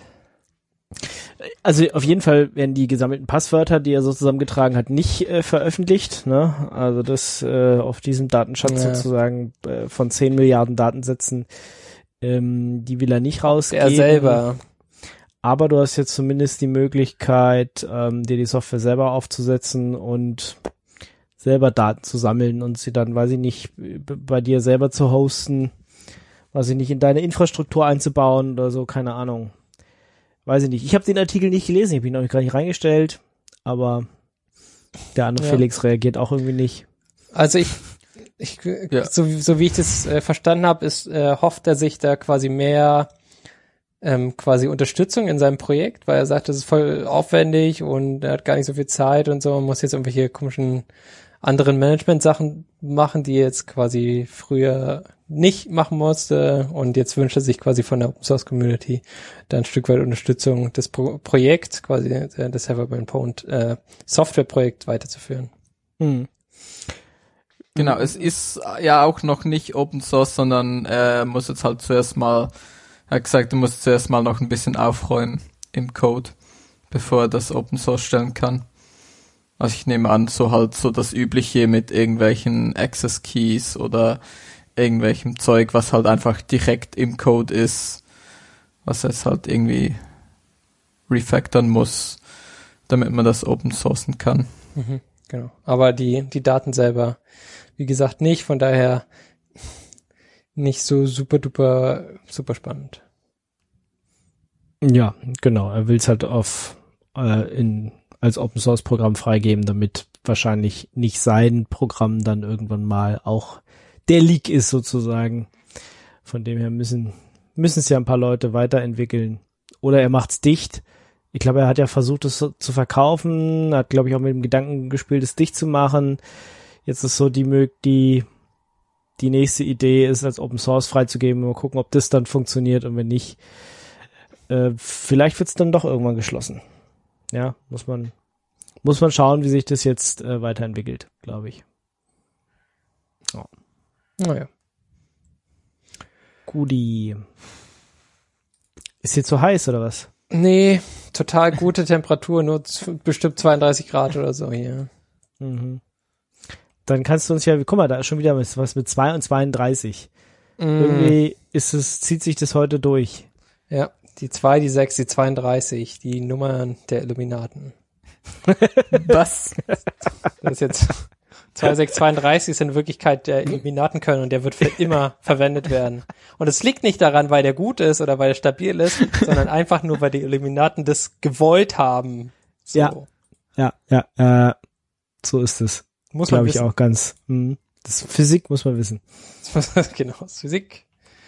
Also auf jeden Fall werden die gesammelten Passwörter, die er so zusammengetragen hat, nicht äh, veröffentlicht. Ne? Also das äh, auf diesem Datenschatz Ja. sozusagen äh, von zehn Milliarden Datensätzen, ähm, die will er nicht rausgeben. Er selber. Aber du hast jetzt zumindest die Möglichkeit, ähm, dir die Software selber aufzusetzen und selber Daten zu sammeln und sie dann, weiß ich nicht, b- bei dir selber zu hosten, weiß ich nicht, in deine Infrastruktur einzubauen oder so, keine Ahnung. Weiß ich nicht. Ich habe den Artikel nicht gelesen, ich bin noch gar nicht reingestellt, aber der andere Ja. Felix reagiert auch irgendwie nicht. Also ich, ich Ja. so, so wie ich das äh, verstanden habe, ist äh, hofft er sich da quasi mehr ähm, quasi Unterstützung in seinem Projekt, weil er sagt, das ist voll aufwendig und er hat gar nicht so viel Zeit und so, man muss jetzt irgendwelche komischen anderen Management-Sachen machen, die er jetzt quasi früher nicht machen musste, und jetzt wünscht er sich quasi von der Open Source Community da ein Stück weit Unterstützung, das Pro- Projekt, quasi äh, das Have I Been Pwned äh, Softwareprojekt weiterzuführen. Hm. Genau, es ist ja auch noch nicht Open Source, sondern er muss jetzt halt zuerst mal, er hat gesagt, er muss zuerst mal noch ein bisschen aufräumen im Code, bevor er das Open Source stellen kann. Also ich nehme an, so halt so das Übliche mit irgendwelchen Access Keys oder irgendwelchem Zeug, was halt einfach direkt im Code ist, was es halt irgendwie refactoren muss, damit man das open sourcen kann. Mhm, genau. Aber die, die Daten selber, wie gesagt, nicht, von daher nicht so super duper, super spannend. Ja, genau. Er will es halt auf äh, in als Open Source Programm freigeben, damit wahrscheinlich nicht sein Programm dann irgendwann mal auch der Leak ist sozusagen. Von dem her müssen müssen es ja ein paar Leute weiterentwickeln. Oder er macht's dicht. Ich glaube, er hat ja versucht, es so zu verkaufen, hat, glaube ich, auch mit dem Gedanken gespielt, es dicht zu machen. Jetzt ist so die Mög die die nächste Idee ist, als Open Source freizugeben. Mal gucken, ob das dann funktioniert, und wenn nicht, äh, vielleicht wird's dann doch irgendwann geschlossen. Ja, muss man muss man schauen, wie sich das jetzt äh, weiterentwickelt, glaube ich. Naja. Guti. Ist hier zu heiß oder was? Nee, total gute Temperatur, nur z- bestimmt zweiunddreißig Grad oder so hier. Mhm. Dann kannst du uns ja, guck mal, da ist schon wieder was was mit zwei und zweiunddreißig. Mm, Irgendwie ist es, zieht sich das heute durch. ja, die zwei, die sechs, die zweiunddreißig, die Nummern der Illuminaten. Was? Das ist jetzt zwei sechs zweiunddreißig ist in Wirklichkeit der Illuminatenkernel, und der wird für immer verwendet werden. Und es liegt nicht daran, weil der gut ist oder weil er stabil ist, sondern einfach nur, weil die Illuminaten das gewollt haben. So. Ja. Ja, ja, äh, so ist es. Muss man Glaube ich wissen. auch ganz. Mh. Das Physik muss man wissen. Genau, das ist Physik.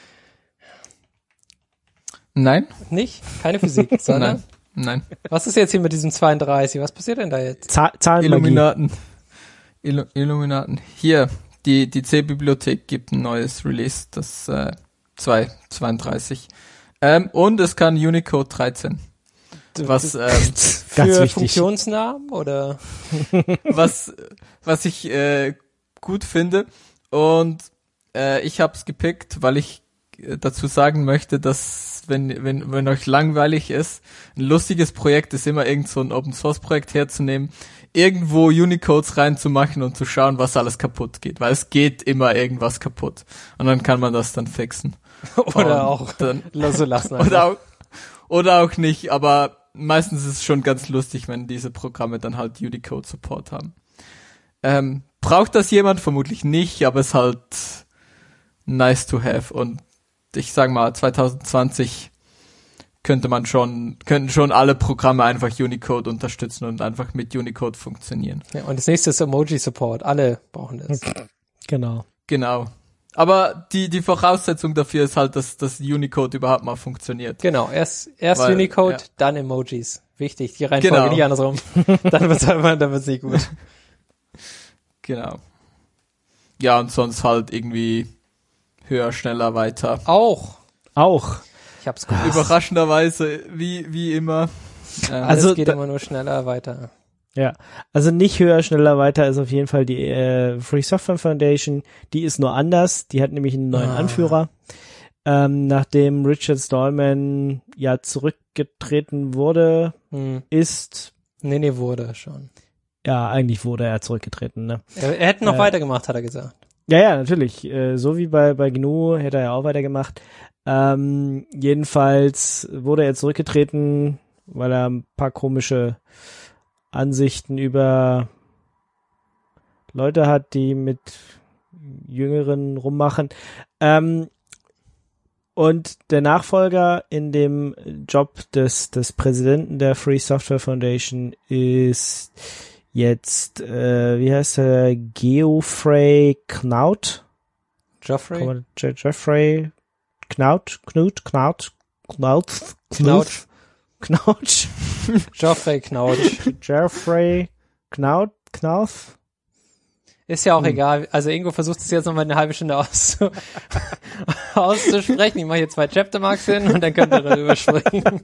Nein? Nicht? Keine Physik, sondern Nein. Nein. was ist jetzt hier mit diesem zweiunddreißig? Was passiert denn da jetzt? Zahl Zahlenmagie. Illuminaten. Illu Illuminaten. Hier, die, die C-Bibliothek gibt ein neues Release, das äh, zwei zweiunddreißig. Ähm, und es kann Unicode dreizehn. Was, ähm, Ganz Für wichtig. Funktionsnamen oder? was, was ich äh, gut finde. Und äh, ich habe es gepickt, weil ich äh, dazu sagen möchte, dass wenn, wenn, wenn euch langweilig ist, ein lustiges Projekt ist immer irgend so ein Open Source Projekt herzunehmen. irgendwo Unicodes reinzumachen und zu schauen, was alles kaputt geht, weil es geht immer irgendwas kaputt und dann kann man das dann fixen. Oder auch dann, so lassen. Oder auch, oder auch nicht, aber meistens ist es schon ganz lustig, wenn diese Programme dann halt Unicode-Support haben. Ähm, braucht das jemand? Vermutlich nicht, aber es ist halt nice to have. Und ich sag mal, zwanzig zwanzig könnte man schon, könnten schon alle Programme einfach Unicode unterstützen und einfach mit Unicode funktionieren. Ja, und das nächste ist Emoji-Support. Alle brauchen das. Genau. Genau. Aber die, die Voraussetzung dafür ist halt, dass das Unicode überhaupt mal funktioniert. Genau, erst, erst Weil, Unicode, ja. dann Emojis. Wichtig, die Reihenfolge, Genau. nicht andersrum. Dann wird's halt, dann wird's nicht gut. Genau. Ja, und sonst halt irgendwie höher, schneller, weiter. Auch. Auch. Ich hab's gewusst. Überraschenderweise, wie, wie immer. Ähm, Also, Also, es geht da- immer nur schneller weiter. Ja, also nicht höher, schneller, weiter ist auf jeden Fall die äh, Free Software Foundation. Die ist nur anders. Die hat nämlich einen neuen Ah. Anführer. Ähm, nachdem Richard Stallman ja zurückgetreten wurde, Hm. ist, Nee, nee, wurde schon. ja, eigentlich wurde er zurückgetreten, ne? Er, er hätte noch Äh, weitergemacht, hat er gesagt. Ja, ja, natürlich. Äh, so wie bei, bei G N U hätte er ja auch weitergemacht. Ähm, jedenfalls wurde er zurückgetreten, weil er ein paar komische Ansichten über Leute hat, die mit Jüngeren rummachen. Ähm, und der Nachfolger in dem Job des, des Präsidenten der Free Software Foundation ist jetzt, äh, wie heißt er, Geoffrey Knaut? Geoffrey? Kann man- Je- Jeffrey Knaut, Knut, Knaut, Knaut, Knautsch. Knautsch, Geoffrey Knautsch. Jeffrey Knaut, Knauf. Ist ja auch Hm. egal. Also Ingo versucht es jetzt nochmal eine halbe Stunde auszu auszusprechen. Ich mache hier zwei Chaptermarks hin und dann könnt ihr darüber sprechen.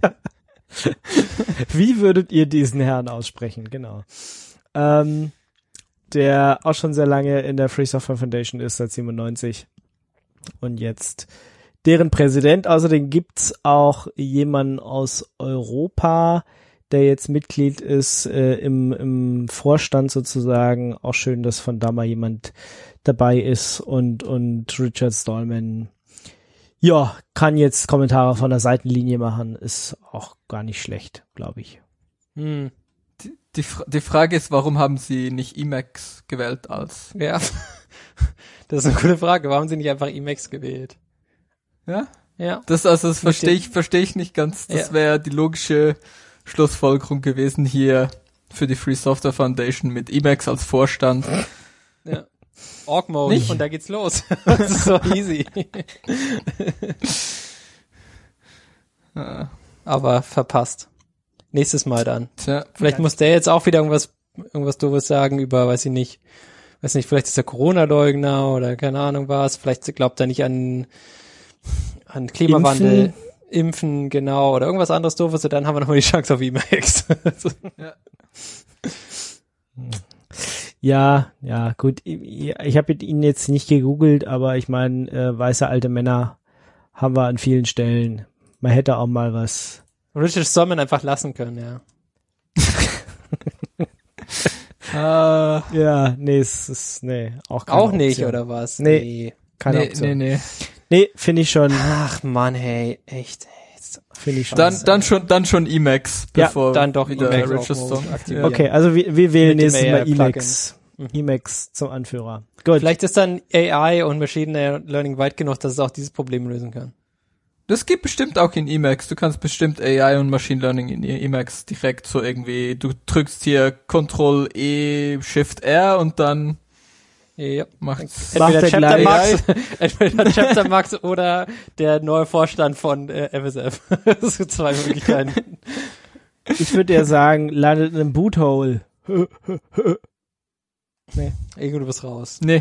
Wie würdet ihr diesen Herrn aussprechen? Genau. Ähm, der auch schon sehr lange in der Free Software Foundation ist, seit siebenundneunzig. Und jetzt deren Präsident. Außerdem gibt's auch jemanden aus Europa, der jetzt Mitglied ist äh, im, im Vorstand sozusagen. Auch schön, dass von da mal jemand dabei ist und, und Richard Stallman, ja, kann jetzt Kommentare von der Seitenlinie machen. Ist auch gar nicht schlecht, glaube ich. Hm. die, die, Fra- die Frage ist, warum haben sie nicht Emacs gewählt als, Ja. Das ist eine coole Frage. Warum haben sie nicht einfach Emacs gewählt? ja? Ja. Das, also, das Mit verstehe dem- ich, verstehe ich nicht ganz. Das Ja. wäre die logische Schlussfolgerung gewesen hier für die Free Software Foundation mit Emacs als Vorstand. Ja. Org-Mode Nicht? und da geht's los. Das ist so easy. Ah, Aber verpasst. Nächstes Mal dann. tja. Vielleicht muss der jetzt auch wieder irgendwas, irgendwas Doofes sagen über, weiß ich nicht, weiß nicht, vielleicht ist er Corona-Leugner oder keine Ahnung was. Vielleicht glaubt er nicht an, an Klimawandel. Impfen. Impfen, genau, oder irgendwas anderes Doofes, und dann haben wir nochmal die Chance auf Emacs. Ja, ja, gut. Ich, ich habe ihn jetzt nicht gegoogelt, aber ich meine, äh, weiße alte Männer haben wir an vielen Stellen. Man hätte auch mal was. Richard Stallman einfach lassen können, ja. Ah, Ja, nee, es ist, nee, auch keine Auch nicht, Option. oder was? Nee. Keine nee, Option. nee, nee. Nee, finde ich schon, Ach Mann, hey, echt. ey. finde ich schon. Dann, dann schon, dann schon Emacs, Ja, bevor dann doch wieder Emacs Richard auch Stallman. aktivieren. Ja. Okay, also wir, wir wählen Mit dem nächstes Mal A I-Plugin. Emacs. Mhm. Emacs zum Anführer. Gut. Vielleicht ist dann A I und Machine Learning weit genug, dass es auch dieses Problem lösen kann. Das gibt bestimmt auch in Emacs. Du kannst bestimmt A I und Machine Learning in Emacs direkt so irgendwie, du drückst hier Control E, Shift R und dann Ja. macht's. Macht Entweder er Chapter gleich. Max, entweder Chapter Max oder der neue Vorstand von äh, F S F. Das sind zwei Möglichkeiten. Ich würde ja sagen, landet in einem Boothole. Nee. Ingo, du bist raus. Nee,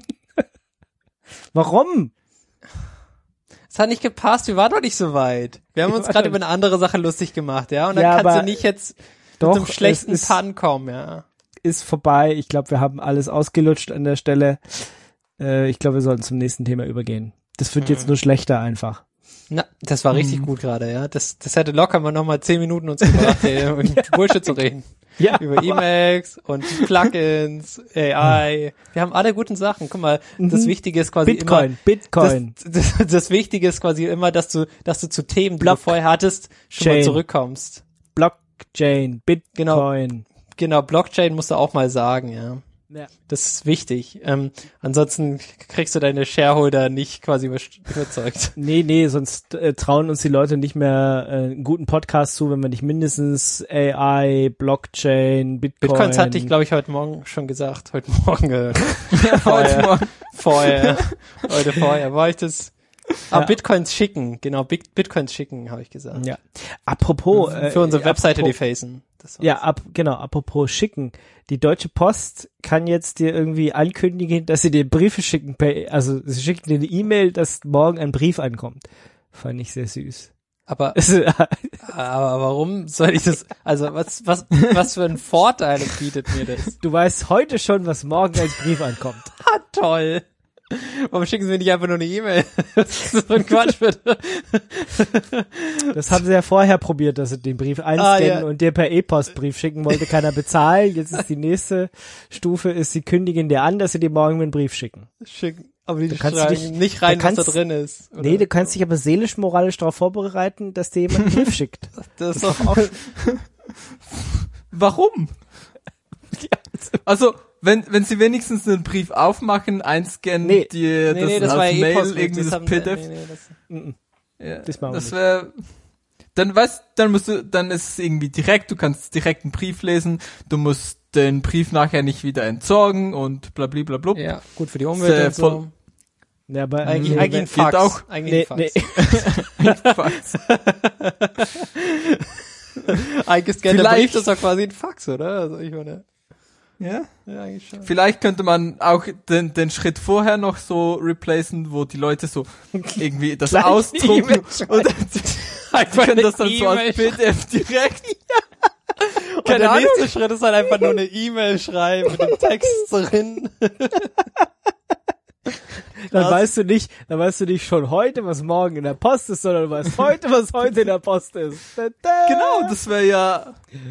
Warum? Es hat nicht gepasst, wir waren doch nicht so weit. Wir haben Wir uns waren gerade doch über eine andere Sache lustig gemacht, ja? Und dann Ja, kannst aber du nicht jetzt Doch, mit so einem schlechten es ist, Pun kommen, ja. ist vorbei. Ich glaube, wir haben alles ausgelutscht an der Stelle. Äh, ich glaube, wir sollten zum nächsten Thema übergehen. Das wird Mhm. jetzt nur schlechter einfach. Na, das war richtig gut gerade, ja. Das, das hätte locker mal nochmal zehn Minuten uns gebracht, ey, und Bullshit zu reden. Ja. Über E-Mails und Plugins, A I. Wir haben alle guten Sachen. Guck mal, das Mhm. Wichtige ist quasi Bitcoin, immer, Bitcoin. Das, das, das Wichtige ist quasi immer, dass du, dass du zu Themen, die Block- du vorher hattest, schon Chain. mal zurückkommst. Blockchain, Bitcoin. Genau, Blockchain musst du auch mal sagen, ja. Ja. Das ist wichtig. Ähm, ansonsten kriegst du deine Shareholder nicht quasi über- überzeugt. Nee, nee, sonst äh, trauen uns die Leute nicht mehr äh, einen guten Podcast zu, wenn wir nicht mindestens A I, Blockchain, Bitcoin. Bitcoins hatte ich, glaube ich, heute Morgen schon gesagt. Heute Morgen gehört. Heute Vorher. Morgen. Vorher. Heute vorher. War ich das? Ah, Ja. Bitcoins schicken. Genau, Bit- Bitcoins schicken, habe ich gesagt. Ja. Apropos. Äh, Für unsere Webseite apropos, defacen. Das war's. Ja, ab, genau, apropos schicken. Die Deutsche Post kann jetzt dir irgendwie ankündigen, dass sie dir Briefe schicken, per, also sie schicken dir eine E-Mail, dass morgen ein Brief ankommt. Fand ich sehr süß. Aber, aber warum soll ich das, also was, was, was für einen Vorteil bietet mir das? Du weißt heute schon, was morgen als Brief ankommt. Ah, toll. Warum schicken sie mir nicht einfach nur eine E-Mail? Das ist so ein Quatsch, bitte. Das haben sie ja vorher probiert, dass sie den Brief einscannen Ah, ja. und dir per E-Post-Brief schicken, wollte keiner bezahlen. Jetzt ist die nächste Stufe, ist sie kündigen dir an, dass sie dir morgen einen Brief schicken. Schicken. Aber die kannst schreiben dich- nicht rein, da was da kannst- drin ist. Oder? Nee, du kannst dich aber seelisch-moralisch darauf vorbereiten, dass dir jemand einen Brief schickt. Das ist doch auch, Warum? Also, wenn, wenn sie wenigstens einen Brief aufmachen, einscannen, Nee. dir nee, das, nee, das als war ja Mail, E-Post. irgendwie das, haben- P D F. nee, nee, das, Mhm. Ja, Das machen wir das nicht. wäre, dann weißt, dann musst du, dann ist es irgendwie direkt, du kannst direkt einen Brief lesen, du musst den Brief nachher nicht wieder entsorgen und bla bla bla bla. ja, gut für die Umwelt Sehr und so. voll- Ja, aber Eigentlich, nee, eigentlich ein geht Fax. auch. Eigentlich nee, ein Fax. nee. Eingescannter Vielleicht- Brief, das war quasi ein Fax, oder? Also ich meine, Ja. ja, eigentlich schon. Vielleicht könnte man auch den, den Schritt vorher noch so replacen, wo die Leute so irgendwie das Gleich eine ausdrucken E-Mail und die können das dann so als P D F direkt. Und Keine der Ahnung. nächste Schritt ist halt einfach nur eine E-Mail schreiben mit dem Text drin. Dann Was? weißt du nicht, dann weißt du nicht schon heute, was morgen in der Post ist, sondern du weißt heute, was heute in der Post ist. Da, da. Genau, das wäre ja.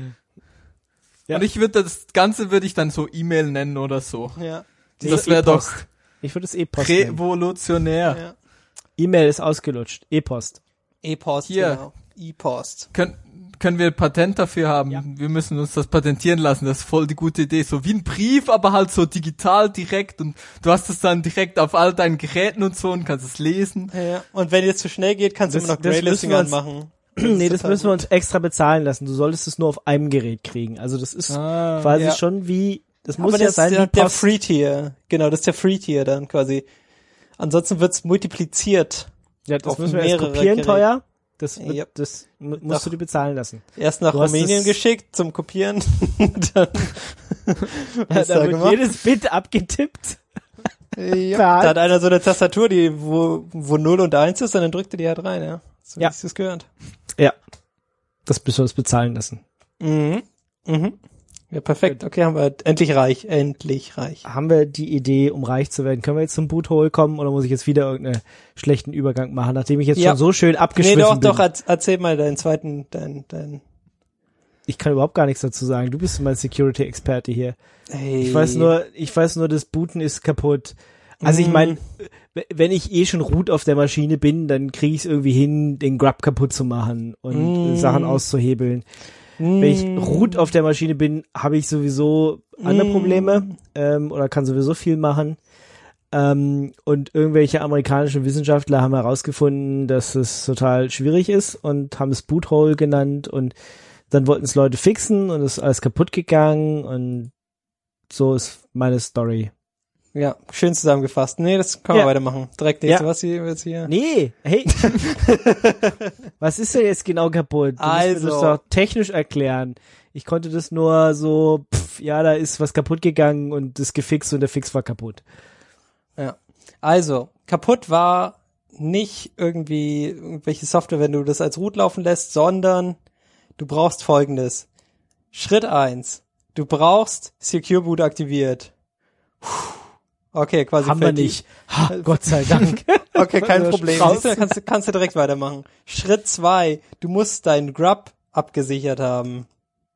Ja. Und ich würde das Ganze würde ich dann so E-Mail nennen oder so. Ja. Das wäre doch E-Post. Ich würde es E-Post nennen. revolutionär. ja. E-Mail ist ausgelutscht. E-Post. E-Post, Hier. genau. E-Post. Können, können wir ein Patent dafür haben? Ja. Wir müssen uns das patentieren lassen. Das ist voll die gute Idee. So wie ein Brief, aber halt so digital direkt und du hast es dann direkt auf all deinen Geräten und so und kannst es lesen. Ja. Und wenn jetzt zu schnell geht, kannst du Das- immer noch das Graylisting müssen wir uns- anmachen. Nee, das total müssen wir gut. uns extra bezahlen lassen. Du solltest es nur auf einem Gerät kriegen. Also das ist Ah, quasi ja. schon wie, das muss Aber ja das sein ist wie der, der Post. Free Tier. Genau, das ist der Free Tier dann quasi. Ansonsten wird's multipliziert. Ja, das auf müssen wir erst mehrere kopieren Geräte. teuer. Das, wird, Yep. das mu- Doch. musst du dir bezahlen lassen. Erst nach Du hast Rumänien das- geschickt zum Kopieren. Dann was ist da da wird gemacht? jedes Bit abgetippt. Ja. Per Hand. Da hat einer so eine Tastatur, die wo wo null und eins ist, und dann drückt er die halt rein, ja. So Ja. wie sich das gehört. Ja. Das müssen wir uns bezahlen lassen. Mhm. Mhm. Ja, perfekt. Okay, haben wir endlich reich, endlich reich. Haben wir die Idee, um reich zu werden? Können wir jetzt zum Boothole kommen oder muss ich jetzt wieder irgendeinen schlechten Übergang machen, nachdem ich jetzt Ja. schon so schön Nee, abgeschwiffen doch, bin? doch, erz- erzähl mal deinen zweiten, dein, dein, Ich kann überhaupt gar nichts dazu sagen. Du bist mein Security-Experte hier. hey. Ich weiß nur, ich weiß nur, das Booten ist kaputt. Also ich Mm. meine, wenn ich eh schon root auf der Maschine bin, dann kriege ich es irgendwie hin, den Grub kaputt zu machen und Mm. Sachen auszuhebeln. Mm. Wenn ich root auf der Maschine bin, habe ich sowieso andere Mm. Probleme ähm, oder kann sowieso viel machen. Ähm, und irgendwelche amerikanischen Wissenschaftler haben herausgefunden, dass es total schwierig ist und haben es Boothole genannt und dann wollten es Leute fixen und es ist alles kaputt gegangen und so ist meine Story. Ja, schön zusammengefasst. Nee, das können wir Ja. weitermachen. Direkt nächste, Ja. was hier, jetzt hier. Nee, hey. Was ist denn jetzt genau kaputt? Du musst mir Also. das doch technisch erklären. Ich konnte das nur so, pff, ja, da ist was kaputt gegangen und das gefixt und der Fix war kaputt. Ja. Also, kaputt war nicht irgendwie irgendwelche Software, wenn du das als Root laufen lässt, sondern du brauchst Folgendes. Schritt eins. Du brauchst Secure Boot aktiviert. Puh. Okay, quasi Haben wir fällt die- nicht. Ha, Gott sei Dank. Okay, kein Also Problem. raus. Siehst du, kannst, du- kannst du direkt weitermachen. Schritt zwei. Du musst deinen Grub abgesichert haben.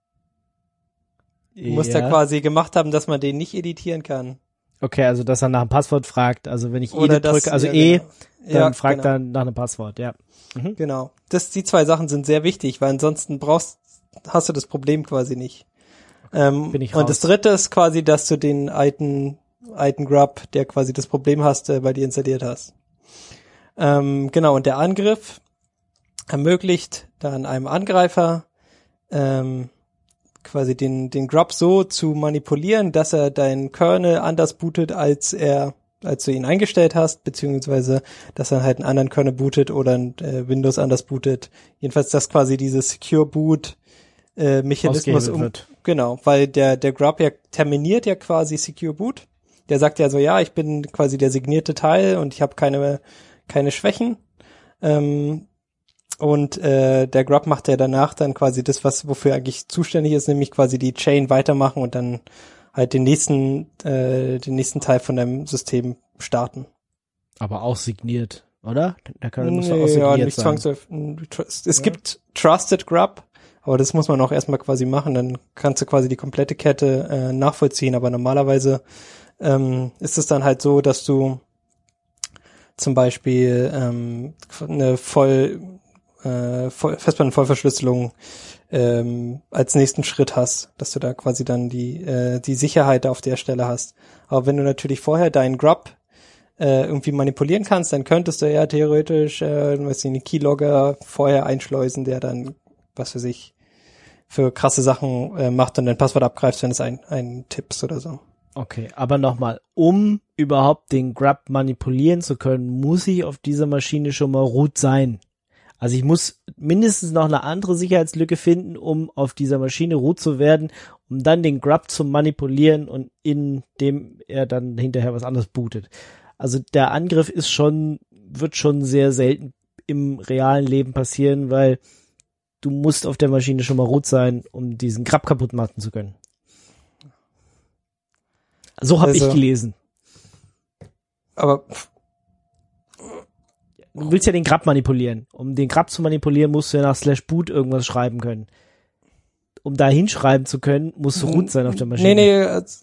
Du musst ja quasi gemacht haben, dass man den nicht editieren kann. Okay, also dass er nach einem Passwort fragt. Also wenn ich Oder edit das- drücke, also ja, E, genau. dann Ja, fragt genau. er nach einem Passwort, ja. Mhm. Genau. Das, die zwei Sachen sind sehr wichtig, weil ansonsten brauchst, hast du das Problem quasi nicht. Ähm, Bin ich und raus. das dritte ist quasi, dass du den alten, alten Grub, der quasi das Problem hast, äh, bei dir installiert hast. Ähm, genau. Und der Angriff ermöglicht dann einem Angreifer, ähm, quasi den, den Grub so zu manipulieren, dass er deinen Kernel anders bootet, als er, als du ihn eingestellt hast, beziehungsweise, dass er halt einen anderen Kernel bootet oder ein, äh, Windows anders bootet. Jedenfalls, dass quasi dieses Secure Boot, äh, Mechanismus Ausgehebelt um, wird. genau, weil der, der Grub ja terminiert ja quasi Secure Boot. Der sagt ja so, ja, ich bin quasi der signierte Teil und ich habe keine, keine Schwächen. Ähm, Und äh, der Grub macht ja danach dann quasi das, was wofür er eigentlich zuständig ist, nämlich quasi die Chain weitermachen und dann halt den nächsten äh, den nächsten Teil von deinem System starten. Aber auch signiert, oder? Der kann, muss Nee, doch auch signiert ja, nicht sein. zwangsläufig. Es gibt Trusted Grub, aber das muss man auch erstmal quasi machen. Dann kannst du quasi die komplette Kette äh, nachvollziehen. Aber normalerweise ähm, ist es dann halt so, dass du zum Beispiel ähm, eine voll äh, voll, Festplattenvollverschlüsselung ähm, als nächsten Schritt hast, dass du da quasi dann die äh, die Sicherheit auf der Stelle hast. Aber wenn du natürlich vorher deinen Grub äh, irgendwie manipulieren kannst, dann könntest du ja theoretisch, äh, weiß nicht, einen Keylogger vorher einschleusen, der dann, was für sich für krasse Sachen äh, macht und dein Passwort abgreift, wenn es ein, ein tippst oder so. Okay, aber nochmal, um überhaupt den Grub manipulieren zu können, muss ich auf dieser Maschine schon mal root sein. Also ich muss mindestens noch eine andere Sicherheitslücke finden, um auf dieser Maschine root zu werden, um dann den Grub zu manipulieren und in dem er dann hinterher was anderes bootet. Also der Angriff ist schon, wird schon sehr selten im realen Leben passieren, weil du musst auf der Maschine schon mal root sein, um diesen Grub kaputt machen zu können. So habe Also, ich gelesen. Aber Du willst ja den Grub manipulieren. Um den Grub zu manipulieren, musst du ja nach slash boot irgendwas schreiben können. Um da hinschreiben zu können, musst du root sein auf der Maschine. nee, nee, als,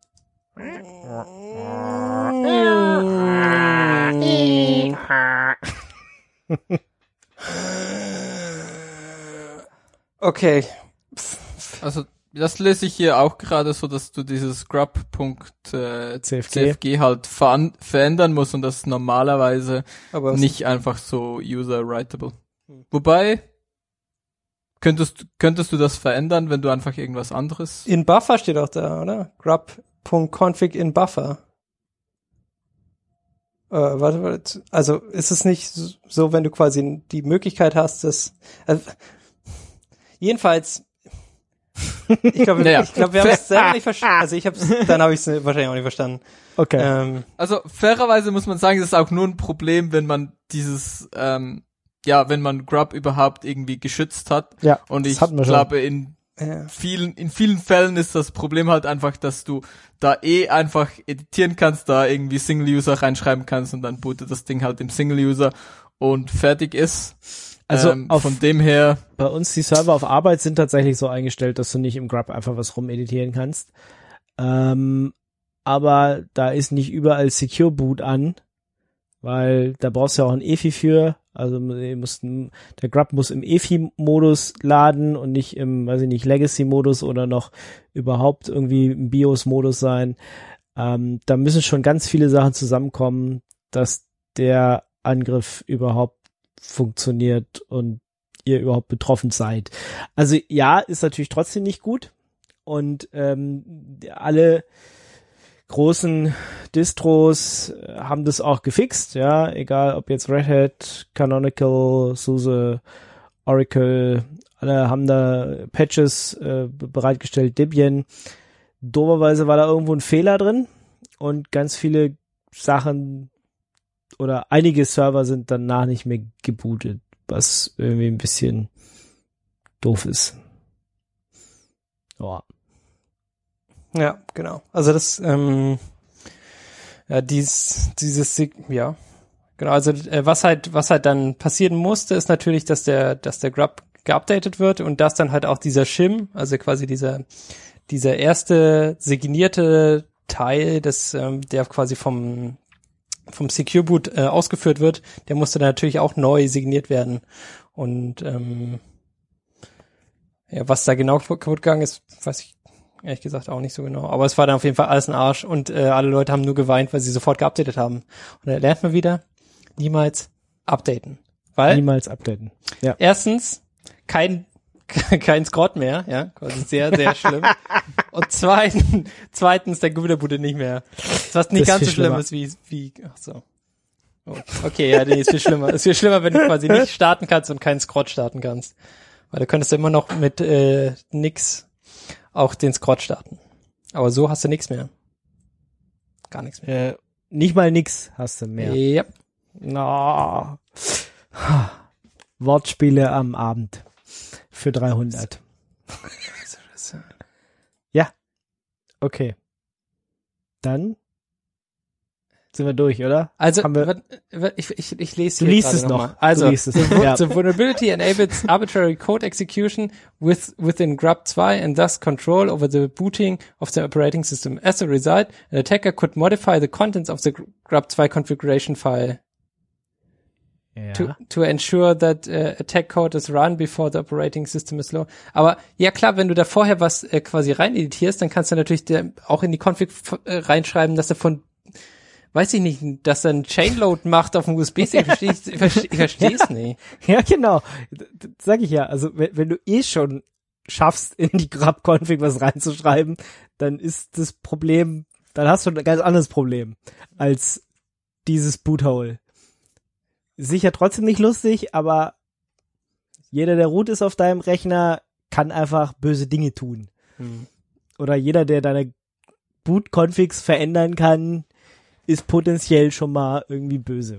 okay. Also das lese ich hier auch gerade so, dass du dieses grub.cfg C F G. C F G halt veran verändern musst und das ist normalerweise Aber was- nicht einfach so user-writable. Wobei, könntest, könntest du das verändern, wenn du einfach irgendwas anderes... in Buffer steht auch da, oder? grub.config in Buffer. Äh, warte, warte. Also ist es nicht so, wenn du quasi die Möglichkeit hast, dass äh, jedenfalls ich glaube, Naja. ich glaube, wir haben es selber nicht verstanden. Also ich habe dann habe ich es wahrscheinlich auch nicht verstanden. Okay. Ähm, Also fairerweise muss man sagen, das ist auch nur ein Problem, wenn man dieses, ähm, ja, wenn man Grub überhaupt irgendwie geschützt hat. Ja, Und das ich hatten wir schon. glaube, in ja. vielen, in vielen Fällen ist das Problem halt einfach, dass du da eh einfach editieren kannst, da irgendwie Single-User reinschreiben kannst und dann bootet das Ding halt im Single-User und fertig ist. Also ähm, auf- von dem her, Bei uns die Server auf Arbeit sind tatsächlich so eingestellt, dass du nicht im Grub einfach was rumeditieren kannst. Ähm, aber da ist nicht überall Secure Boot an, weil da brauchst du ja auch ein E F I für. Also ihr müsst, der Grub muss im E F I-Modus laden und nicht im, weiß ich nicht, Legacy-Modus oder noch überhaupt irgendwie im BIOS-Modus sein. Ähm, da müssen schon ganz viele Sachen zusammenkommen, dass der Angriff überhaupt funktioniert und ihr überhaupt betroffen seid. Also ja, ist natürlich trotzdem nicht gut und ähm, alle großen Distros äh, haben das auch gefixt, ja, egal ob jetzt Red Hat, Canonical, SUSE, Oracle, alle haben da Patches äh, bereitgestellt, Debian. Doberweise war da irgendwo ein Fehler drin und ganz viele Sachen oder einige Server sind danach nicht mehr gebootet, was irgendwie ein bisschen doof ist. Ja. Ja, genau. Also das, ähm, ja, dies, dieses, Sig- ja, Genau, also äh, was halt, was halt dann passieren musste, ist natürlich, dass der, dass der Grub geupdatet wird und dass dann halt auch dieser Shim, also quasi dieser, dieser erste signierte Teil, des, ähm, der quasi vom, vom Secure Boot äh, ausgeführt wird, der musste dann natürlich auch neu signiert werden. Und ähm, ja, was da genau kaputt gegangen ist, weiß ich ehrlich gesagt auch nicht so genau. Aber es war dann auf jeden Fall alles ein Arsch und äh, alle Leute haben nur geweint, weil sie sofort geupdatet haben. Und da lernt man wieder, niemals updaten. Weil Niemals updaten. Ja. erstens kein kein Scrot mehr, ja, quasi sehr, sehr schlimm. Und zweitens, zweitens der Computer bootet nicht mehr. Was nicht Das ist ganz so viel schlimm schlimmer. ist wie, wie, ach so. Oh, okay, ja, nee, ist viel schlimmer. Ist viel schlimmer, wenn du quasi nicht starten kannst und keinen Scrot starten kannst. Weil da könntest du immer noch mit äh, nix auch den Scrot starten. Aber so hast du nichts mehr. Gar nichts mehr. Äh, nicht mal nix hast du mehr. Ja. No. Wortspiele am Abend für dreihundert. Ja. Okay. Dann sind wir durch, oder? Also, Haben wir- wat- wat- ich, ich, ich lese Du hier liest gerade es noch. mal. Also, Du liest es. the, vu- Ja. the vulnerability enables arbitrary code execution with, within grub two and thus control over the booting of the operating system. As a result, an attacker could modify the contents of the grub two configuration file Ja. to, to ensure that uh, attack code is run before the operating system is low. Aber ja klar, wenn du da vorher was äh, quasi rein editierst, dann kannst du natürlich der, auch in die Config f- äh, reinschreiben, dass er von, weiß ich nicht, dass er einen Chainload macht auf dem U S B-Stick. Ich verstehe ich versteh, ich versteh's nicht. Ja, genau. D- d- Sag ich ja. Also wenn, wenn du eh schon schaffst, in die grub-config was reinzuschreiben, dann ist das Problem, dann hast du ein ganz anderes Problem als dieses Boothole. Sicher trotzdem nicht lustig, aber jeder, der root ist auf deinem Rechner, kann einfach böse Dinge tun. Hm. Oder jeder, der deine Boot-Configs verändern kann, ist potenziell schon mal irgendwie böse.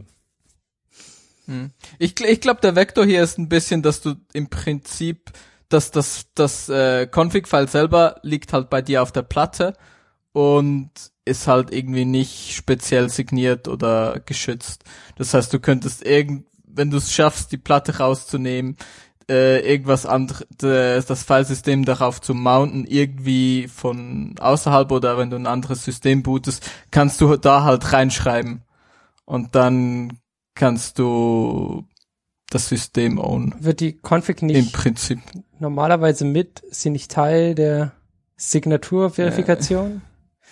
Hm. Ich, gl- ich glaube, der Vektor hier ist ein bisschen, dass du im Prinzip, dass das, das äh, Config-File selber liegt halt bei dir auf der Platte und ist halt irgendwie nicht speziell signiert oder geschützt. Das heißt, du könntest irgend, wenn du es schaffst, die Platte rauszunehmen, äh, irgendwas anderes, das Filesystem darauf zu mounten, irgendwie von außerhalb oder wenn du ein anderes System bootest, kannst du da halt reinschreiben. Und dann kannst du das System own. Wird die Config Im nicht Prinzip. normalerweise mit, ist sie nicht Teil der Signaturverifikation?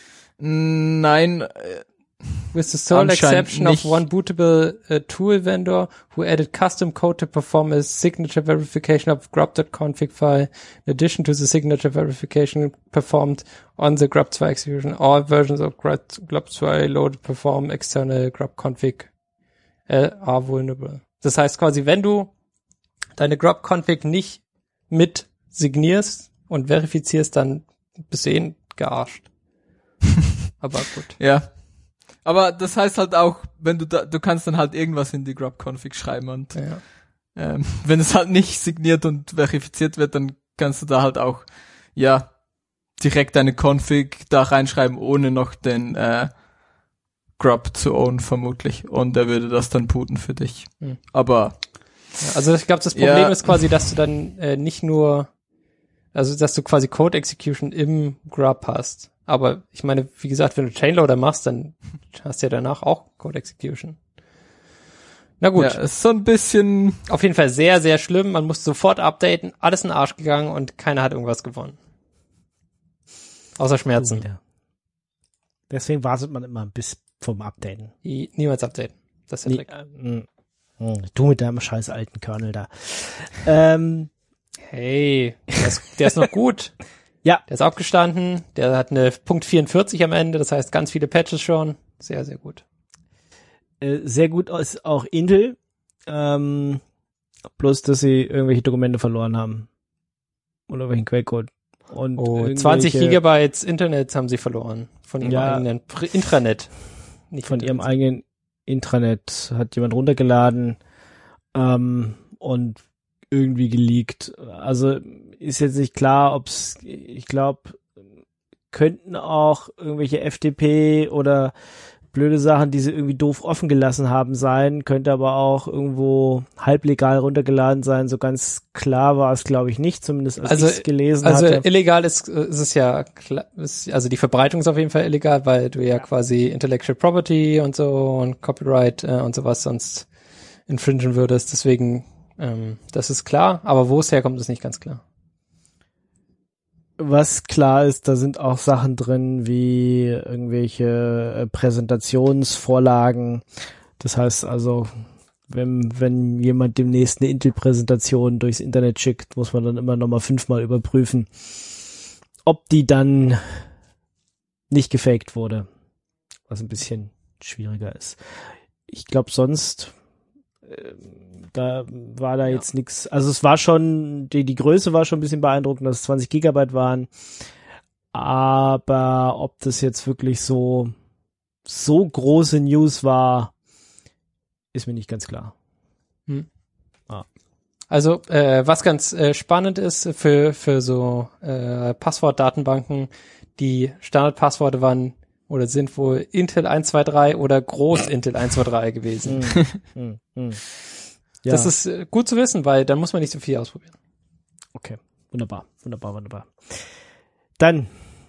Nein, äh, With the sole Anscheinend exception of nicht. one bootable uh, tool vendor who added custom code to perform a signature verification of grub.config file in addition to the signature verification performed on the grub two execution. All versions of grub two loaded perform external grub.config uh, are vulnerable. Das heißt quasi, wenn du deine grub.config nicht mit signierst und verifizierst, dann bist du eh gearscht. Aber gut. ja. Aber das heißt halt auch, wenn du da, du kannst dann halt irgendwas in die grub-config schreiben und Ja. ähm, wenn es halt nicht signiert und verifiziert wird, dann kannst du da halt auch, ja, direkt deine Config da reinschreiben, ohne noch den äh, Grub zu own vermutlich. Und er würde das dann booten für dich. Hm. Aber Ja, also ich glaube, das Problem Ja. ist quasi, dass du dann äh, nicht nur, also dass du quasi Code Execution im Grub hast. Aber ich meine, wie gesagt, wenn du Chainloader machst, dann hast du ja danach auch Code Execution. Na gut, ja, ist so ein bisschen, auf jeden Fall sehr, sehr schlimm. Man muss sofort updaten, alles in den Arsch gegangen und keiner hat irgendwas gewonnen. Außer Schmerzen. Ja. Deswegen wartet man immer bis vom Updaten. Die, niemals updaten. Das ist der Nie, Trick. äh, mh, du mit deinem scheiß alten Kernel da. Ähm, Hey, der ist, der ist noch gut. Ja. Der ist abgestanden. Der hat eine Punkt vierundvierzig am Ende. Das heißt, ganz viele Patches schon. Sehr, sehr gut. äh, sehr gut ist auch Intel. Ähm, bloß, dass sie irgendwelche Dokumente verloren haben. Oder irgendwelchen Quellcode. Und Oh, irgendwelche- zwanzig Gigabyte Internet haben sie verloren. Von ihrem Ja. eigenen Pr- Intranet. Nicht von ihrem Internet. eigenen Intranet hat jemand runtergeladen ähm, und irgendwie geleakt. Also ist jetzt nicht klar, ob's, ich glaube, könnten auch irgendwelche F T P oder blöde Sachen, die sie irgendwie doof offen gelassen haben, sein, könnte aber auch irgendwo halblegal runtergeladen sein. So ganz klar war es, glaube ich, nicht, zumindest als also, ich es gelesen also hatte. Also illegal ist, ist es ja, klar, ist, also die Verbreitung ist auf jeden Fall illegal, weil du ja, ja. quasi Intellectual Property und so und Copyright äh, und sowas sonst infringen würdest. Deswegen, ähm, das ist klar, aber wo es herkommt, ist nicht ganz klar. Was klar ist, da sind auch Sachen drin wie irgendwelche äh, Präsentationsvorlagen. Das heißt also, wenn, wenn jemand demnächst eine Intel-Präsentation durchs Internet schickt, muss man dann immer nochmal fünfmal überprüfen, ob die dann nicht gefaked wurde. Was ein bisschen schwieriger ist. Ich glaube sonst, äh, da war da ja. jetzt nichts. Also es war schon, die, die Größe war schon ein bisschen beeindruckend, dass es zwanzig Gigabyte waren. Aber ob das jetzt wirklich so, so große News war, ist mir nicht ganz klar. Hm. Ah. Also, äh, was ganz äh, spannend ist für, für so äh, Passwortdatenbanken, die Standardpassworte waren oder sind wohl Intel eins zwei drei oder Groß-Intel eins zwei drei gewesen. Hm. Hm. Hm. Ja. Das ist äh, gut zu wissen, weil dann muss man nicht so viel ausprobieren. Okay, wunderbar, wunderbar, wunderbar. Dann,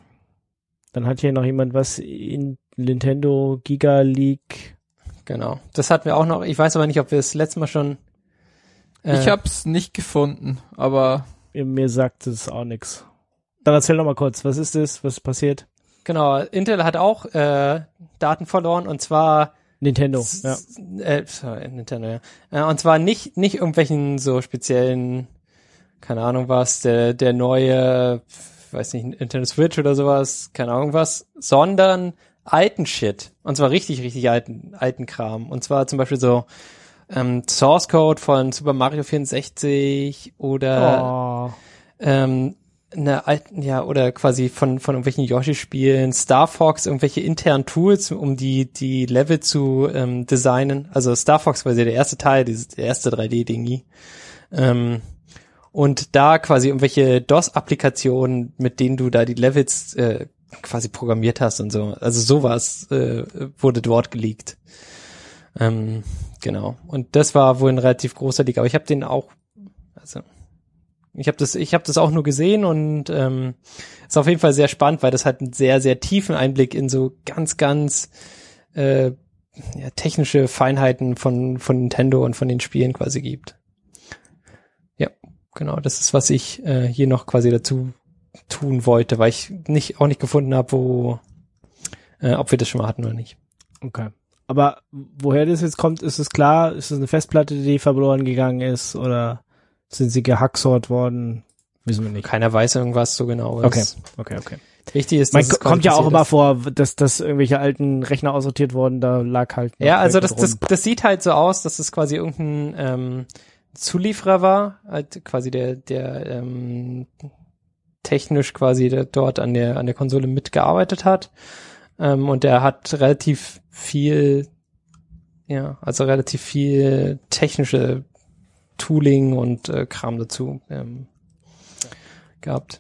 dann hat hier noch jemand was in Nintendo Giga League. Genau, das hatten wir auch noch. Ich weiß aber nicht, ob wir das letzte Mal schon. Äh, ich hab's nicht gefunden, aber mir sagt es auch nichts. Dann erzähl noch mal kurz, was ist das, was ist passiert? Genau, Intel hat auch äh, Daten verloren und zwar Nintendo, ja. Äh, sorry, Nintendo, ja. Äh, und zwar nicht nicht irgendwelchen so speziellen, keine Ahnung was, der der neue, weiß nicht, Nintendo Switch oder sowas, keine Ahnung was, sondern alten Shit. Und zwar richtig, richtig alten alten Kram. Und zwar zum Beispiel so ähm, Source Code von Super Mario vierundsechzig oder oh. ähm, eine alten, ja, oder quasi von, von irgendwelchen Yoshi-Spielen, Star Fox, irgendwelche internen Tools, um die, die Level zu ähm, designen. Also Star Fox quasi der erste Teil, dieses, der erste drei D-Dingi. Ähm, und da quasi irgendwelche DOS-Applikationen, mit denen du da die Levels äh, quasi programmiert hast und so. Also sowas äh, wurde dort geleakt. Ähm, genau. Und das war wohl ein relativ großer Leak, aber ich habe den auch, also Ich habe das, ich habe das auch nur gesehen und ähm, ist auf jeden Fall sehr spannend, weil das halt einen sehr, sehr tiefen Einblick in so ganz, ganz äh, ja, technische Feinheiten von von Nintendo und von den Spielen quasi gibt. Ja, genau. Das ist, was ich äh, hier noch quasi dazu tun wollte, weil ich nicht auch nicht gefunden habe, wo, äh, ob wir das schon mal hatten oder nicht. Okay. Aber woher das jetzt kommt, ist es klar? Ist es eine Festplatte, die verloren gegangen ist oder sind sie gehacksort worden? Wissen wir nicht. Keiner weiß irgendwas so genau. Okay, okay, okay. Wichtig ist, Man dass es kommt ja auch ist. immer vor, dass, dass irgendwelche alten Rechner aussortiert wurden, da lag halt. Ja, also das, das, das sieht halt so aus, dass es quasi irgendein ähm, Zulieferer war, halt quasi der, der ähm, technisch quasi der dort an der an der Konsole mitgearbeitet hat. Ähm, und der hat relativ viel, ja, also relativ viel technische Tooling und äh, Kram dazu ähm, gehabt.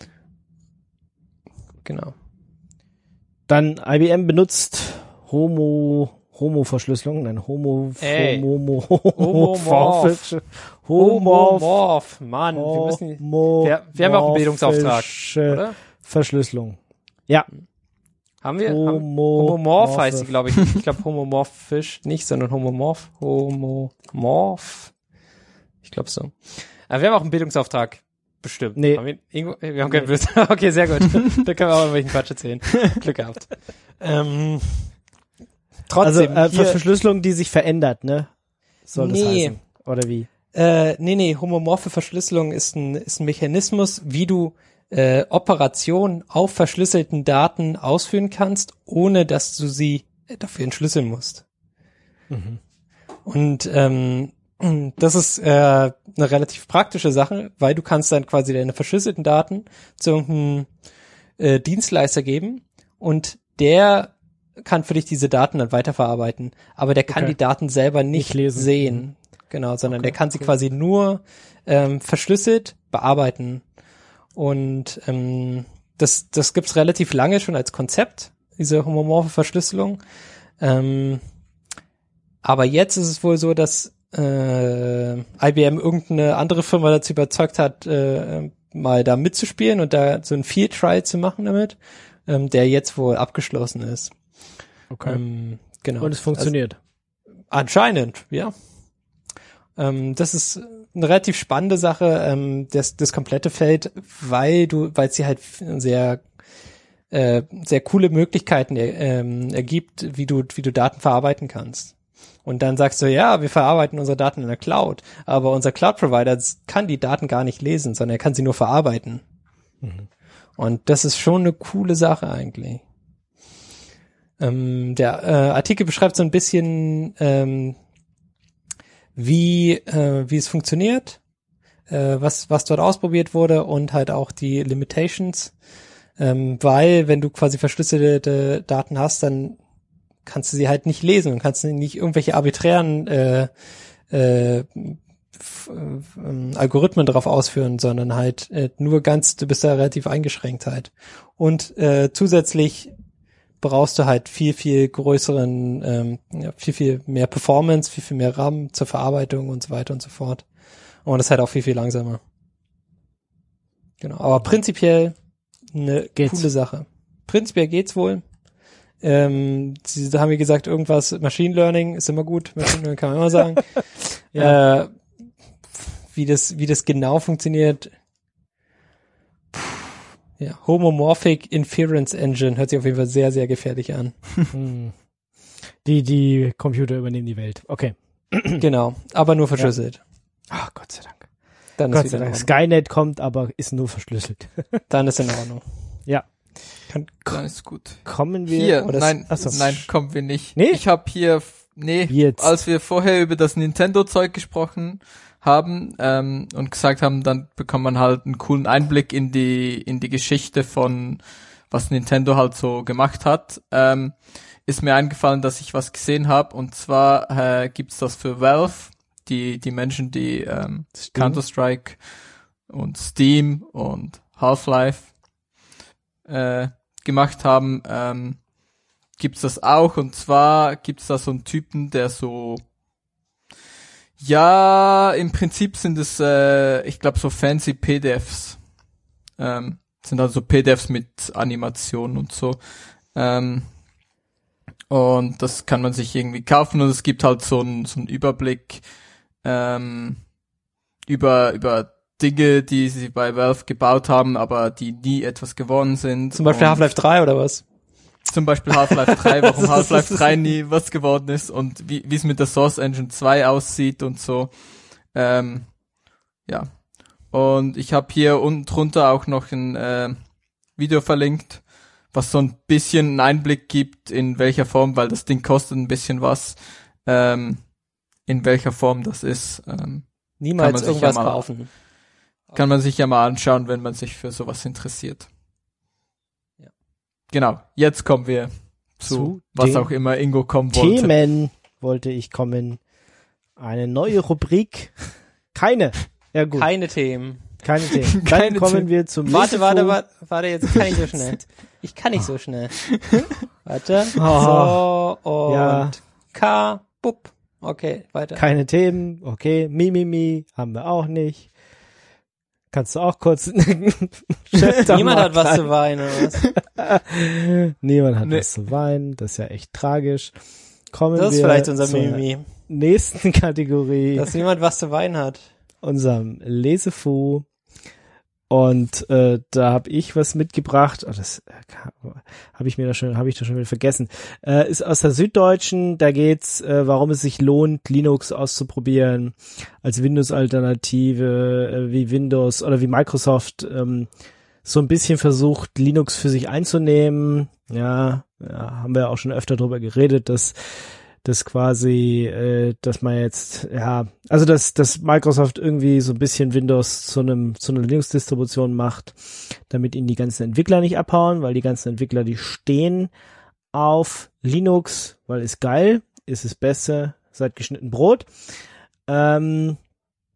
Genau. Dann I B M benutzt Homo Homo-Verschlüsselung, nein, Homo Ey. Homo Homomorph. Homomorph. Mann, wir müssen, wir, wir haben auch einen Bildungsauftrag, oder? Verschlüsselung. Ja. Haben wir? Homo Homomorph heißt sie, glaube ich. Ich glaube Homomorphisch nicht, sondern Homomorph. Homomorph. Ich glaube so. Aber wir haben auch einen Bildungsauftrag. Bestimmt. Nee. Haben wir, irgendwo, wir haben keinen nee. Bildungsauftrag. Okay, sehr gut. Da können wir auch irgendwelchen Quatsch erzählen. Glück gehabt. Ähm, trotzdem. Also, äh, Verschlüsselung, die sich verändert, ne? Soll das nee. heißen? Oder wie? Äh, nee, nee. Homomorphe Verschlüsselung ist ein, ist ein Mechanismus, wie du äh, Operationen auf verschlüsselten Daten ausführen kannst, ohne dass du sie dafür entschlüsseln musst. Mhm. Und ähm, das ist äh, eine relativ praktische Sache, weil du kannst dann quasi deine verschlüsselten Daten zu irgendeinem äh, Dienstleister geben und der kann für dich diese Daten dann weiterverarbeiten, aber der kann okay. die Daten selber nicht, nicht lesen. sehen. Genau, sondern okay. der kann sie quasi nur ähm, verschlüsselt bearbeiten. Und ähm, das das gibt's relativ lange schon als Konzept, diese homomorphe Verschlüsselung. Ähm, aber jetzt ist es wohl so, dass äh, I B M irgendeine andere Firma dazu überzeugt hat, äh, mal da mitzuspielen und da so ein Field Trial zu machen damit, ähm, der jetzt wohl abgeschlossen ist. Okay. Ähm, genau. Und es funktioniert. Also, anscheinend, ja. Ähm, das ist eine relativ spannende Sache, ähm, das, das komplette Feld, weil du, weil sie halt sehr äh, sehr coole Möglichkeiten ähm, ergibt, wie du wie du Daten verarbeiten kannst. Und dann sagst du, ja, wir verarbeiten unsere Daten in der Cloud, aber unser Cloud-Provider kann die Daten gar nicht lesen, sondern er kann sie nur verarbeiten. Mhm. Und das ist schon eine coole Sache eigentlich. Ähm, der äh, Artikel beschreibt so ein bisschen, ähm, wie äh, wie es funktioniert, äh, was was dort ausprobiert wurde und halt auch die Limitations, ähm, weil wenn du quasi verschlüsselte Daten hast, dann kannst du sie halt nicht lesen und kannst nicht irgendwelche arbiträren äh, äh, f- äh, Algorithmen darauf ausführen, sondern halt äh, nur ganz, du bist da relativ eingeschränkt halt. Und äh, zusätzlich brauchst du halt viel, viel größeren, ähm, ja, viel, viel mehr Performance, viel, viel mehr RAM zur Verarbeitung und so weiter und so fort. Und das ist halt auch viel, viel langsamer. Genau, aber prinzipiell eine Geht's. coole Sache. Prinzipiell geht's wohl. Ähm, sie haben mir gesagt, irgendwas, Machine Learning ist immer gut, Machine Learning kann man immer sagen. Ja. äh, wie das, wie das genau funktioniert, ja, Homomorphic Inference Engine hört sich auf jeden Fall sehr, sehr gefährlich an. Hm. Die, die Computer übernehmen die Welt. Okay. Genau, aber nur verschlüsselt. Ach, Gott sei Dank. Dann Gott ist sei wieder in Dank. Ordnung. Skynet kommt, aber ist nur verschlüsselt. Dann ist in Ordnung. Ja. Dann ist gut. Kommen wir. Hier, oh, das- nein, Achso. nein, kommen wir nicht. Nee? Ich habe hier, nee, Jetzt. als wir vorher über das Nintendo-Zeug gesprochen haben ähm, und gesagt haben, dann bekommt man halt einen coolen Einblick in die in die Geschichte von was Nintendo halt so gemacht hat. Ähm, ist mir eingefallen, dass ich was gesehen habe, und zwar äh, gibt's das für Valve, die die Menschen, die ähm, Counter-Strike und Steam und Half-Life äh, gemacht haben, ähm, gibt's das auch, und zwar gibt's da so einen Typen, der so, ja, im Prinzip sind es, äh, ich glaube, so fancy P D Fs, ähm, sind also P D Fs mit Animationen und so, ähm, und das kann man sich irgendwie kaufen, und es gibt halt so einen so einen Überblick ähm, über über Dinge, die sie bei Valve gebaut haben, aber die nie etwas geworden sind. Zum Beispiel Und Half-Life drei oder was? Zum Beispiel Half-Life drei, warum Half-Life drei nie was geworden ist und wie wie es mit der Source Engine zwei aussieht und so. Ähm, ja. Und ich habe hier unten drunter auch noch ein äh, Video verlinkt, was so ein bisschen einen Einblick gibt, in welcher Form, weil das Ding kostet ein bisschen was, ähm, in welcher Form das ist. Ähm, Niemals man sich irgendwas ja mal- kaufen. Kann man sich ja mal anschauen, wenn man sich für sowas interessiert. Ja. Genau, jetzt kommen wir zu, Zu was den auch immer Ingo kommen wollte. Themen wollte ich kommen. Eine neue Rubrik. Keine. Ja gut. Keine Themen. Keine Themen. Dann Keine kommen Themen. wir zum Warte, warte, Lesefo. warte, warte, jetzt kann ich so schnell. Ich kann nicht so schnell. Warte. Oh. So, und Ja. K, bup. Okay, weiter. Keine Themen. Okay. Mi, mi, mi. Haben wir auch nicht. Kannst du auch kurz Niemand hat was zu weinen, oder was? Niemand hat Nee. was zu weinen. Das ist ja echt tragisch. Kommen Das ist wir vielleicht unser zur Mimimi. nächsten Kategorie, Dass niemand was zu weinen hat. unserem Lesefu. Und äh, da habe ich was mitgebracht. Oh, das äh, habe ich mir da schon, habe ich da schon wieder vergessen. Äh, ist aus der Süddeutschen. Da geht's, äh, warum es sich lohnt, Linux auszuprobieren als Windows-Alternative, äh, wie Windows oder wie Microsoft ähm, so ein bisschen versucht, Linux für sich einzunehmen. Ja, ja, haben wir auch schon öfter drüber geredet, dass das quasi, äh, dass man jetzt, ja, also dass, dass Microsoft irgendwie so ein bisschen Windows zu einem, zu einer Linux-Distribution macht, damit ihnen die ganzen Entwickler nicht abhauen, weil die ganzen Entwickler, die stehen auf Linux, weil ist geil, ist das Beste seit geschnitten Brot. Ähm,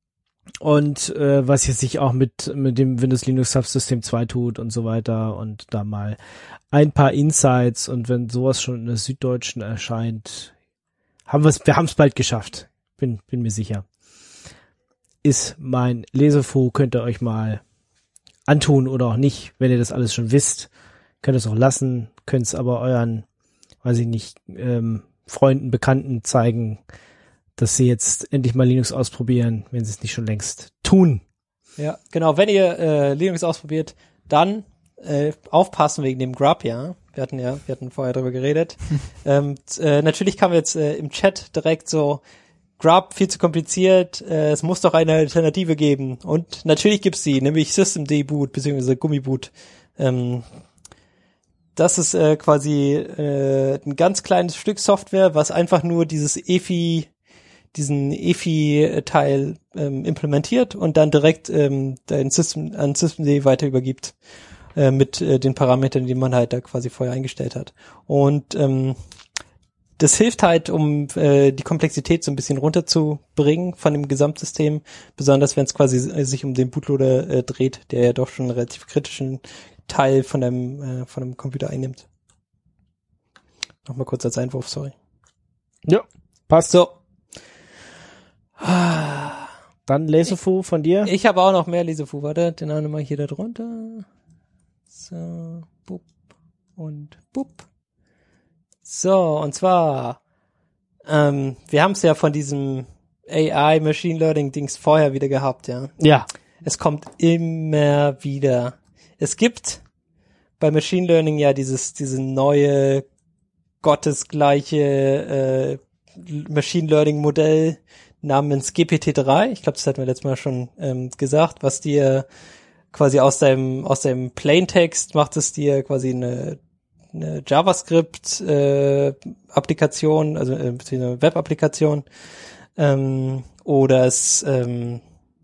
und äh, was jetzt sich auch mit mit dem Windows Linux Subsystem zwei tut und so weiter und da mal ein paar Insights und wenn sowas schon in der Süddeutschen erscheint, haben wir es, wir haben es bald geschafft. Bin bin mir sicher. Ist mein Lesefu, könnt ihr euch mal antun oder auch nicht, wenn ihr das alles schon wisst. Könnt es auch lassen, könnt es aber euren, weiß ich nicht, ähm, Freunden, Bekannten zeigen, dass sie jetzt endlich mal Linux ausprobieren, wenn sie es nicht schon längst tun. Ja, genau. Wenn ihr äh, Linux ausprobiert, dann äh, aufpassen wegen dem Grub, ja. Wir hatten ja, wir hatten vorher drüber geredet. ähm, äh, natürlich kam jetzt äh, im Chat direkt so, Grub, viel zu kompliziert, äh, es muss doch eine Alternative geben. Und natürlich gibt's die, nämlich Systemd-Boot bzw. Gummiboot. Ähm, das ist äh, quasi äh, ein ganz kleines Stück Software, was einfach nur dieses E F I, diesen E F I-Teil ähm, implementiert und dann direkt ähm, dein System an Systemd weiter übergibt äh, mit äh, den Parametern, die man halt da quasi vorher eingestellt hat. Und ähm, das hilft halt, um äh, die Komplexität so ein bisschen runterzubringen von dem Gesamtsystem, besonders wenn es quasi sich um den Bootloader äh, dreht, der ja doch schon einen relativ kritischen Teil von dem äh, von dem Computer einnimmt. Nochmal kurz als Einwurf, sorry. Ja, passt. So. Dann Lesefu von dir. Ich habe auch noch mehr Lesefu. Warte, den haben wir mal hier da drunter. So, bup und bup. So, und zwar, ähm, wir haben es ja von diesem A I Machine Learning Dings vorher wieder gehabt, ja. Ja. Es kommt immer wieder. Es gibt bei Machine Learning ja dieses, diese neue gottesgleiche äh, Machine Learning Modell namens G P T drei. Ich glaube, das hatten wir letztes Mal schon ähm, gesagt, was dir quasi aus deinem aus dem Plaintext macht es dir quasi eine eine JavaScript äh, Applikation, also äh, eine Web-Applikation, ähm, oder es ähm,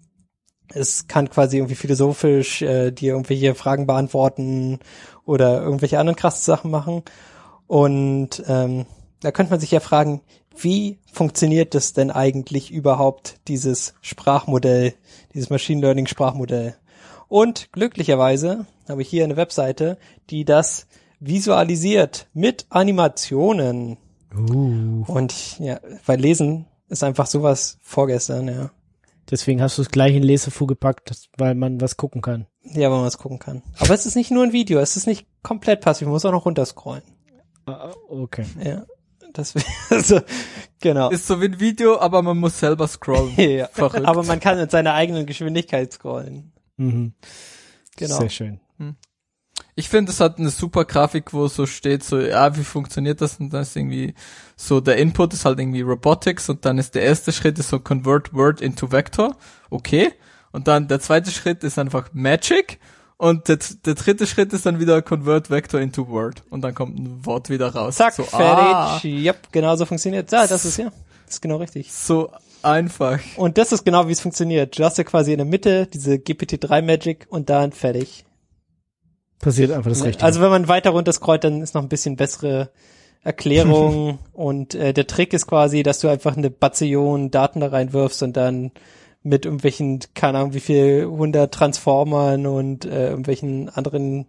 es kann quasi irgendwie philosophisch äh, dir irgendwelche Fragen beantworten oder irgendwelche anderen krassen Sachen machen. Und ähm, da könnte man sich ja fragen, wie funktioniert das denn eigentlich überhaupt, dieses Sprachmodell, dieses Machine Learning Sprachmodell? Und glücklicherweise habe ich hier eine Webseite, die das visualisiert mit Animationen. Uh. Und ja, weil Lesen ist einfach sowas vorgestern, ja. Deswegen hast du es gleich in Lesefu gepackt, weil man was gucken kann. Ja, weil man was gucken kann. Aber es ist nicht nur ein Video, es ist nicht komplett passiv, man muss auch noch runterscrollen. Uh, okay. Ja, das also, genau. Ist so wie ein Video, aber man muss selber scrollen. Ja, Verrückt. aber man kann mit seiner eigenen Geschwindigkeit scrollen. Mhm. Genau. Sehr schön. Ich finde, es hat eine super Grafik, wo so steht, so, ja, wie funktioniert das? Und dann ist irgendwie so, der Input ist halt irgendwie Robotics und dann ist der erste Schritt ist so Convert Word into Vector. Okay. Und dann der zweite Schritt ist einfach Magic. Und der, der dritte Schritt ist dann wieder Convert Vector into Word. Und dann kommt ein Wort wieder raus. Zack, so, fertig. Ah, Yep, genau so funktioniert. Ja, das ist ja, das ist genau richtig. so einfach. Und das ist genau, wie es funktioniert. Du hast ja quasi in der Mitte diese G P T drei Magic und dann fertig. Passiert einfach das Richtige. Also wenn man weiter runter scrollt, dann ist noch ein bisschen bessere Erklärung und äh, der Trick ist quasi, dass du einfach eine Bazillion Daten da reinwirfst und dann mit irgendwelchen, keine Ahnung, wie viel hundert Transformern und äh, irgendwelchen anderen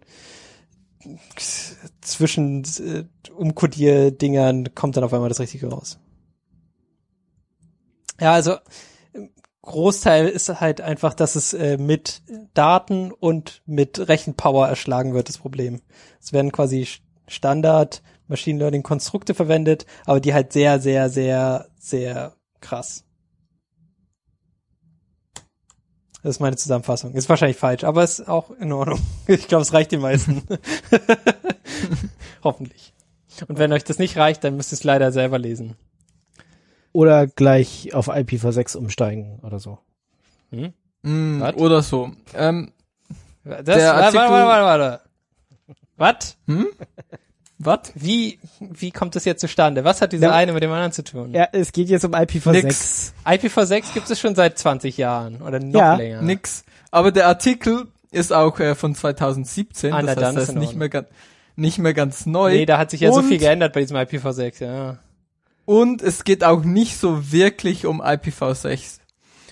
zwischen äh, Umkodier-Dingern kommt dann auf einmal das Richtige raus. Ja, also Großteil ist halt einfach, dass es äh, mit Daten und mit Rechenpower erschlagen wird, das Problem. Es werden quasi Standard Machine Learning Konstrukte verwendet, aber die halt sehr, sehr, sehr, sehr krass. Das ist meine Zusammenfassung. Ist wahrscheinlich falsch, aber ist auch in Ordnung. Ich glaube, es reicht den meisten. Hoffentlich. Und wenn euch das nicht reicht, dann müsst ihr es leider selber lesen. Oder gleich auf I P v sechs umsteigen oder so. Hm? Mm, Was? oder so. Ähm, Das, Der warte, Artikel- warte, warte, warte. Was? hm? Was? Wie, wie kommt das jetzt zustande? Was hat dieser Ja. eine mit dem anderen zu tun? Ja, es geht jetzt um I P v sechs. Nix. I P v sechs gibt es schon seit zwanzig Jahren oder noch Ja, länger. Nix. Aber der Artikel ist auch äh, von zwanzig siebzehn, Ah, na, das dann heißt, er ist ist in nicht Ordnung. mehr, ganz, nicht mehr ganz neu. Nee, da hat sich ja so Und- viel geändert bei diesem I P v sechs, ja. Und es geht auch nicht so wirklich um I P v sechs,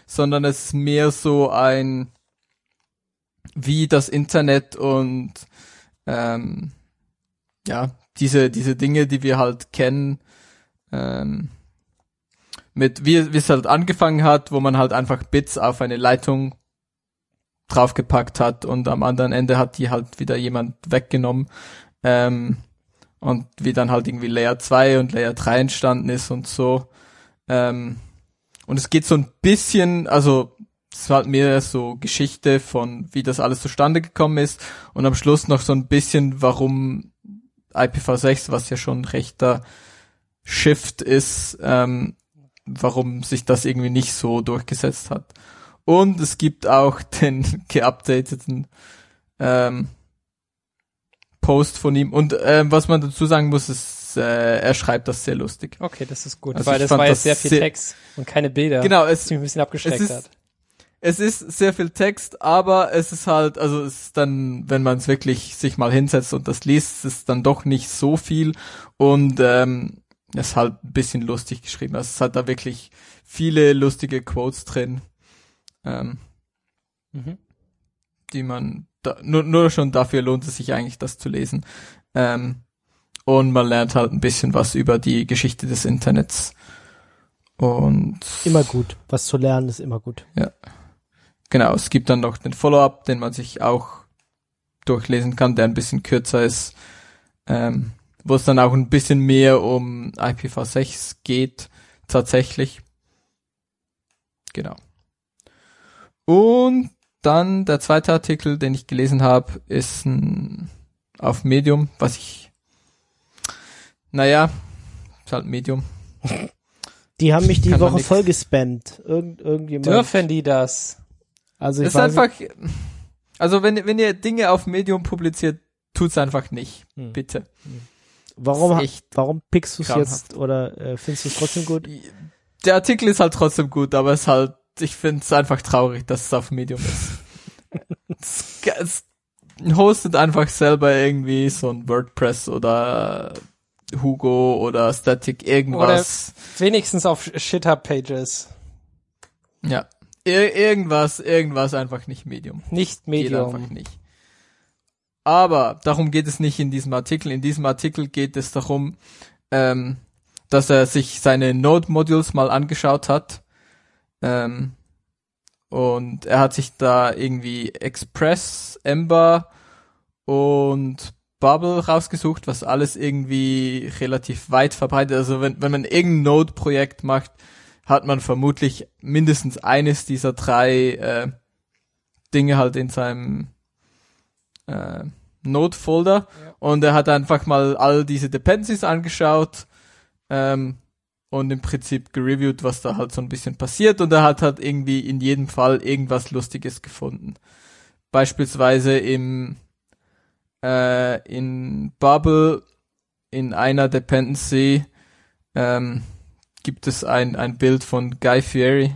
sondern es ist mehr so ein, wie das Internet und ähm, ja, diese diese Dinge, die wir halt kennen, ähm, mit wie wie es halt angefangen hat, wo man halt einfach Bits auf eine Leitung draufgepackt hat und am anderen Ende hat die halt wieder jemand weggenommen, ähm, und wie dann halt irgendwie Layer zwei und Layer drei entstanden ist und so. Ähm, und es geht so ein bisschen, also es war halt mehr so Geschichte von, wie das alles zustande gekommen ist und am Schluss noch so ein bisschen, warum I P v sechs, was ja schon ein rechter Shift ist, ähm, warum sich das irgendwie nicht so durchgesetzt hat. Und es gibt auch den geupdateten ähm, Post von ihm. Und ähm, was man dazu sagen muss, ist, äh, er schreibt das sehr lustig. Okay, das ist gut, also weil das war jetzt sehr viel sehr Text und keine Bilder. Genau, es was mich ein bisschen abgeschreckt es ist, hat. Es ist sehr viel Text, aber es ist halt, also es ist dann, wenn man es wirklich sich mal hinsetzt und das liest, ist es dann doch nicht so viel und ähm, es ist halt ein bisschen lustig geschrieben. Also es hat da wirklich viele lustige Quotes drin. Ähm, mhm. Die man da, nur, nur schon dafür lohnt es sich eigentlich, das zu lesen. Ähm, und man lernt halt ein bisschen was über die Geschichte des Internets. Und immer gut. Was zu lernen ist immer gut. Ja. Genau, es gibt dann noch den Follow-up, den man sich auch durchlesen kann, der ein bisschen kürzer ist, ähm, wo es dann auch ein bisschen mehr um I P v sechs geht, tatsächlich. Genau. Und dann der zweite Artikel, den ich gelesen habe, ist ein, auf Medium, was ich, naja, ist halt Medium. Die haben mich die Kann man Woche nix. voll gespammt. Irgend, irgendjemand. Dürfen die das? Also ich ist weiß einfach, also wenn, wenn ihr Dinge auf Medium publiziert, tut's einfach nicht, hm. bitte. Warum, echt warum pickst du es grauenhaft. jetzt oder äh, findest du es trotzdem gut? Der Artikel ist halt trotzdem gut, aber es ist halt, ich finde es einfach traurig, dass es auf Medium ist. es, es hostet einfach selber irgendwie so ein WordPress oder Hugo oder Static irgendwas. Oder wenigstens auf Shithub-Pages. Ja. Ir- irgendwas, irgendwas einfach nicht Medium. Nicht Geht Medium. einfach nicht. Aber darum geht es nicht in diesem Artikel. In diesem Artikel geht es darum, ähm, dass er sich seine Node-Modules mal angeschaut hat. Ähm, und er hat sich da irgendwie Express, Ember und Bubble rausgesucht, was alles irgendwie relativ weit verbreitet. Also wenn, wenn man irgendein Node-Projekt macht, hat man vermutlich mindestens eines dieser drei äh, Dinge halt in seinem äh, Node-Folder. Ja. Und er hat einfach mal all diese Dependencies angeschaut ähm, und im Prinzip gereviewt, was da halt so ein bisschen passiert. Und er hat halt irgendwie in jedem Fall irgendwas Lustiges gefunden. Beispielsweise im äh, in Bubble in einer Dependency ähm, gibt es ein ein Bild von Guy Fieri,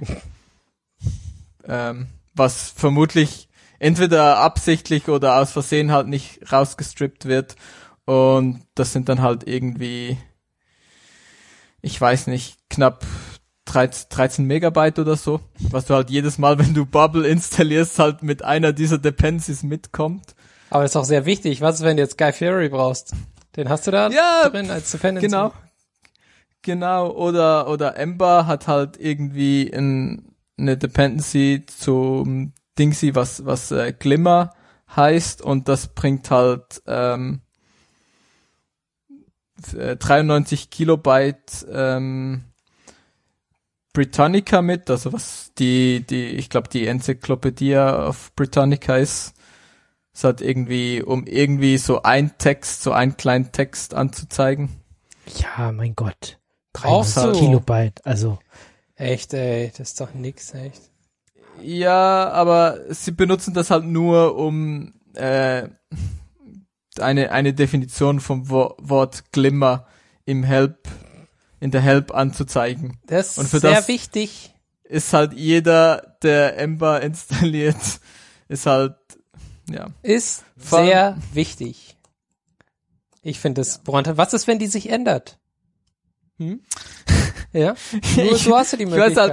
ähm, was vermutlich entweder absichtlich oder aus Versehen halt nicht rausgestrippt wird und das sind dann halt irgendwie, ich weiß nicht, knapp dreizehn Megabyte oder so, was du halt jedes Mal, wenn du Bubble installierst, halt mit einer dieser Dependencies mitkommt. Aber ist auch sehr wichtig. Was ist, wenn du jetzt Guy Fieri brauchst? Den hast du da ja, drin als Dependency? Genau. Genau. Oder, oder Ember hat halt irgendwie ein, eine Dependency zum Dingsy, was, was äh, Glimmer heißt und das bringt halt ähm, dreiundneunzig Kilobyte ähm, Britannica mit, also was die, die, ich glaube die Enzyklopädie auf Britannica ist. Es hat irgendwie, um irgendwie so ein Text, so einen kleinen Text anzuzeigen. Ja, mein Gott. Brauchst dreihundert du? Kilobyte, also. Echt, ey, das ist doch nix, echt. Ja, aber sie benutzen das halt nur, um äh, eine eine Definition vom Wo- Wort Glimmer im Help, in der Help anzuzeigen. Das ist Und für sehr das wichtig. Ist halt jeder, der Ember installiert, ist halt, ja. Ist Vor- sehr wichtig. Ich finde das, ja. Was ist, wenn die sich ändert? Hm? Ja? Nur Ich- du hast ja die ich weiß Möglichkeit. halt,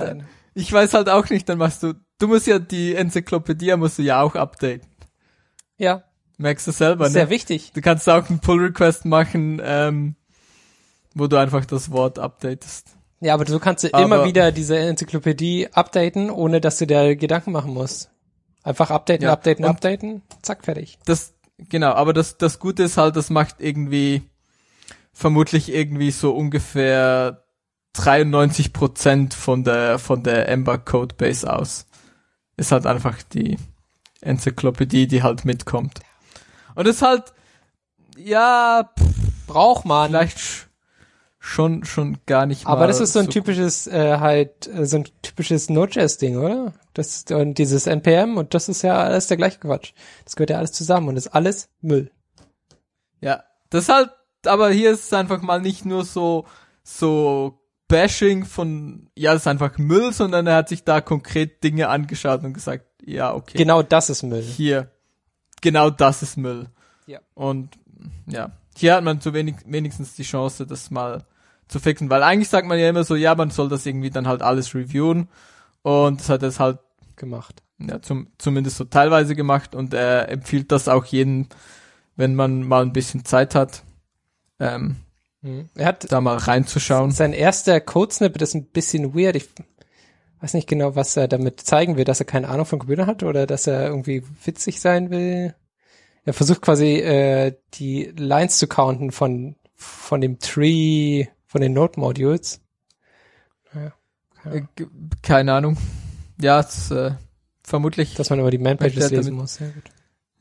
ich weiß halt auch nicht, dann machst du, du musst ja die Enzyklopädie musst du ja auch updaten. Ja. Merkst du selber, Ist ne? sehr wichtig. Du kannst auch einen Pull-Request machen, ähm, wo du einfach das Wort updatest. Ja, aber du kannst ja Aber- immer wieder diese Enzyklopädie updaten, ohne dass du dir Gedanken machen musst. Einfach updaten, Ja, updaten, und- updaten, zack, fertig. Das, genau, aber das, das Gute ist halt, das macht irgendwie, vermutlich irgendwie so ungefähr dreiundneunzig Prozent von der, von der Ember Codebase aus. Ist halt einfach die Enzyklopädie, die halt mitkommt. Und ist halt, ja, pff, Braucht man. vielleicht sch- schon, schon gar nicht mal Aber das ist so ein gut. typisches, äh, halt, äh, so ein typisches Node.js-Ding, oder? Das, und dieses N P M, und das ist ja alles der gleiche Quatsch. Das gehört ja alles zusammen und ist alles Müll. Ja, das ist halt, aber hier ist es einfach mal nicht nur so, so Bashing von, ja, das ist einfach Müll, sondern er hat sich da konkret Dinge angeschaut und gesagt, ja, okay. Genau das ist Müll. Hier, genau das ist Müll. Ja. Und, ja, hier hat man zu wenig, wenigstens die Chance, das mal zu fixen, weil eigentlich sagt man ja immer so, ja, man soll das irgendwie dann halt alles reviewen und das hat es halt, Gemacht. ja, zum, zumindest so teilweise gemacht und er empfiehlt das auch jedem, wenn man mal ein bisschen Zeit hat, ähm, Mhm. Er hat da mal reinzuschauen. sein erster Codesnippet ist ein bisschen weird. Ich weiß nicht genau, was er damit zeigen will, dass er keine Ahnung von Computern hat oder dass er irgendwie witzig sein will. Er versucht quasi äh, die Lines zu counten von von dem Tree, von den Node-Modules. Ja, Äh, g- keine Ahnung. Ja, es, äh, vermutlich. dass man immer die Man-Pages Möchte er lesen damit- muss. Ja, gut.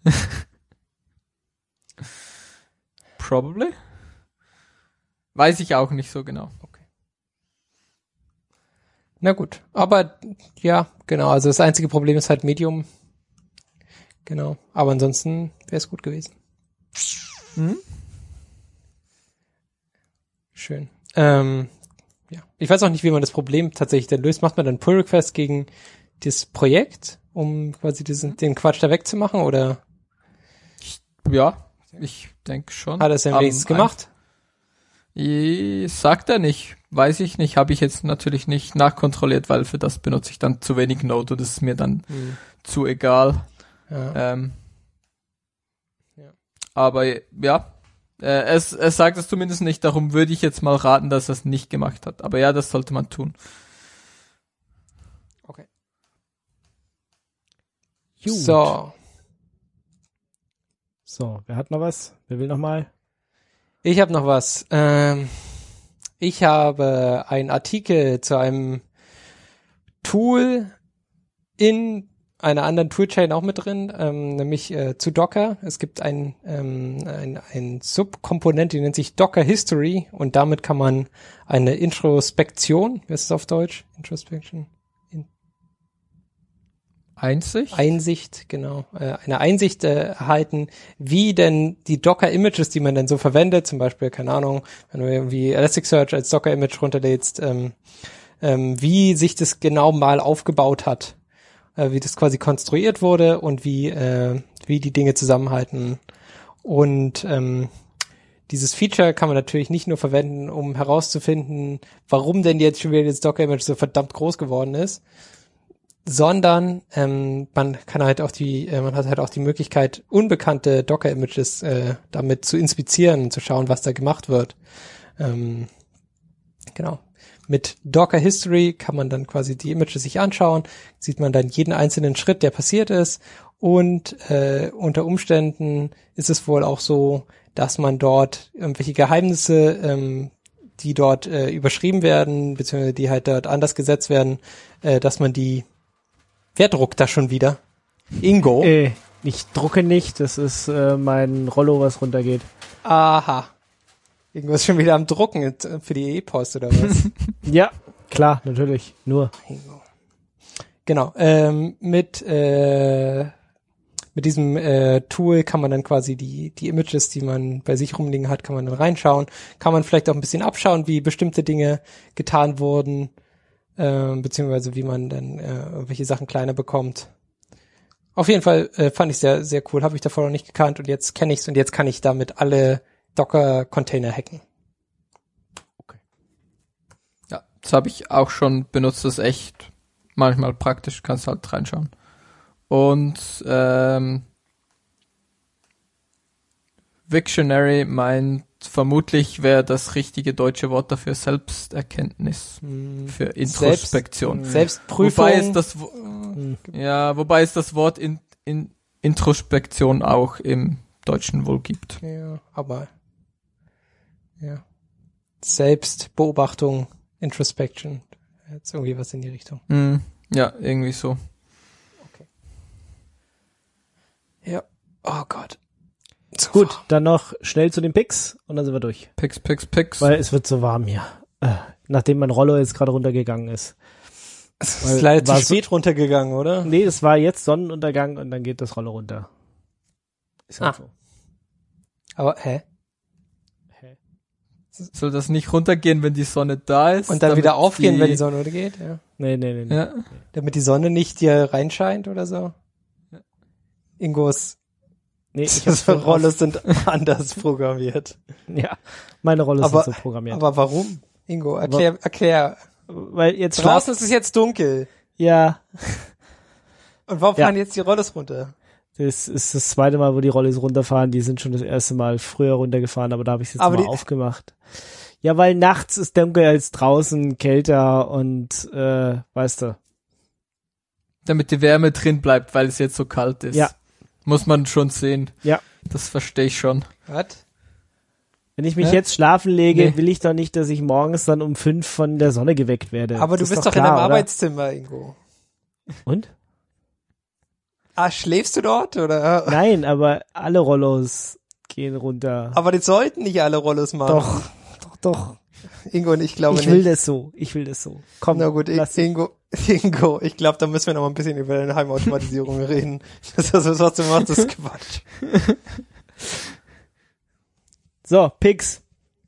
Probably. Weiß ich auch nicht so genau. Na gut, aber ja, genau. Also das einzige Problem ist halt Medium. Genau. Aber ansonsten wäre es gut gewesen. Mhm. Schön. Ähm, ja. Ich weiß auch nicht, wie man das Problem tatsächlich dann löst. Macht man dann Pull-Request gegen das Projekt, um quasi diesen, den Quatsch da wegzumachen, oder Ja, ich denke schon. hat er es ja Am- wenigstens gemacht? Ich, sagt er nicht. Weiß ich nicht. Habe ich jetzt natürlich nicht nachkontrolliert, weil für das benutze ich dann zu wenig Node und das ist mir dann Hm. zu egal. Ja. Ähm, Ja. Aber ja, äh, es, es sagt es zumindest nicht, darum würde ich jetzt mal raten, dass er es nicht gemacht hat. Aber ja, das sollte man tun. Okay. Gut. So. So, wer hat noch was? Wer will noch mal? Ich habe noch was. Ähm, ich habe einen Artikel zu einem Tool in einer anderen Toolchain auch mit drin, ähm, nämlich äh, zu Docker. Es gibt ein, ähm, ein, ein Subkomponent, die nennt sich Docker History, und damit kann man eine Introspektion, wie heißt es auf Deutsch? Introspection? Einzig? Einsicht, genau, äh, eine Einsicht äh, erhalten, wie denn die Docker-Images, die man dann so verwendet, zum Beispiel, keine Ahnung, wenn du irgendwie Elasticsearch als Docker-Image runterlädst, ähm, ähm, wie sich das genau mal aufgebaut hat, äh, wie das quasi konstruiert wurde und wie äh, wie die Dinge zusammenhalten. Und ähm, dieses Feature kann man natürlich nicht nur verwenden, um herauszufinden, warum denn jetzt schon wieder das Docker-Image so verdammt groß geworden ist, sondern ähm, man kann halt auch die, äh, man hat halt auch die Möglichkeit, unbekannte Docker-Images äh, damit zu inspizieren und zu schauen, was da gemacht wird. Ähm, genau. Mit Docker History kann man dann quasi die Images sich anschauen, sieht man dann jeden einzelnen Schritt, der passiert ist, und äh, unter Umständen ist es wohl auch so, dass man dort irgendwelche Geheimnisse, ähm, die dort äh, überschrieben werden, beziehungsweise die halt dort anders gesetzt werden, äh, dass man die. Wer druckt da schon wieder? Ingo? Äh, ich drucke nicht, das ist äh, mein Rollo, was runtergeht. Aha. Ingo ist schon wieder am Drucken für die E-Post oder was? Ja, klar, natürlich, nur. Ingo. Genau. Ähm, mit äh, mit diesem äh, Tool kann man dann quasi die die Images, die man bei sich rumliegen hat, kann man dann reinschauen. Kann man vielleicht auch ein bisschen abschauen, wie bestimmte Dinge getan wurden. Äh, beziehungsweise wie man dann äh, irgendwelche Sachen kleiner bekommt. Auf jeden Fall äh, fand ich sehr, sehr cool. Habe ich davor noch nicht gekannt und jetzt kenne ich's und jetzt kann ich damit alle Docker-Container hacken. Ja, das habe ich auch schon benutzt, das ist echt manchmal praktisch, kannst halt reinschauen. Und ähm, Wiktionary meint, vermutlich wäre das richtige deutsche Wort dafür Selbsterkenntnis, Hm. für Introspektion. Selbst, Selbstprüfung. Wobei es das, Wo- ja, wobei es das Wort in, in Introspektion auch im Deutschen wohl gibt. Ja, aber ja. Selbstbeobachtung, Introspection. Jetzt irgendwie was in die Richtung. Mm, ja, irgendwie so. Ja. Oh Gott. So Gut, warm. dann noch schnell zu den Picks und dann sind wir durch. Picks, Picks, Picks. Weil es wird so warm hier. Äh, nachdem mein Rollo jetzt gerade runtergegangen ist. Es Weil ist leider zu war spät runtergegangen, oder? Nee, es war jetzt Sonnenuntergang und dann geht das Rollo runter. Ist halt Ah. so. Aber, hä? Soll das nicht runtergehen, wenn die Sonne da ist? Und dann damit wieder aufgehen, wenn die Sonne untergeht? Ja. Nee, nee, nee. nee. Ja. Damit die Sonne nicht dir reinscheint oder so? Ingos nee ich hab's voll Rolle sind anders programmiert. Ja, meine Rolle Aber- sind so programmiert. Aber warum? Ingo, erklär, erklär. Weil jetzt Draußen schlaf- ist es jetzt dunkel. Ja, Und warum Ja. fahren jetzt die Rollos runter? das ist das zweite Mal, wo die Rollis runterfahren. Die sind schon das erste Mal früher runtergefahren, aber da habe ich jetzt Aber mal die- aufgemacht. Ja, weil nachts ist dunkel als draußen, kälter und äh, weißt du. Damit die Wärme drin bleibt, weil es jetzt so kalt ist. Ja. Muss man schon sehen. Ja. Das verstehe ich schon. Was? Wenn ich mich Hä? jetzt schlafen lege, Nee. will ich doch nicht, dass ich morgens dann um fünf von der Sonne geweckt werde. Aber du Das ist bist doch klar, in deinem oder? Arbeitszimmer, Ingo. Und? Ah, schläfst du dort, oder? Nein, aber alle Rollos gehen runter. Aber die sollten nicht alle Rollos machen. Doch, doch, doch. Ingo und ich glaube Ich will nicht. das so. Ich will das so. Komm, Na gut, lass Ingo, Ingo, ich glaube, da müssen wir noch mal ein bisschen über deine Heimautomatisierung reden. Das ist, was du machst, ist Quatsch. So, Picks.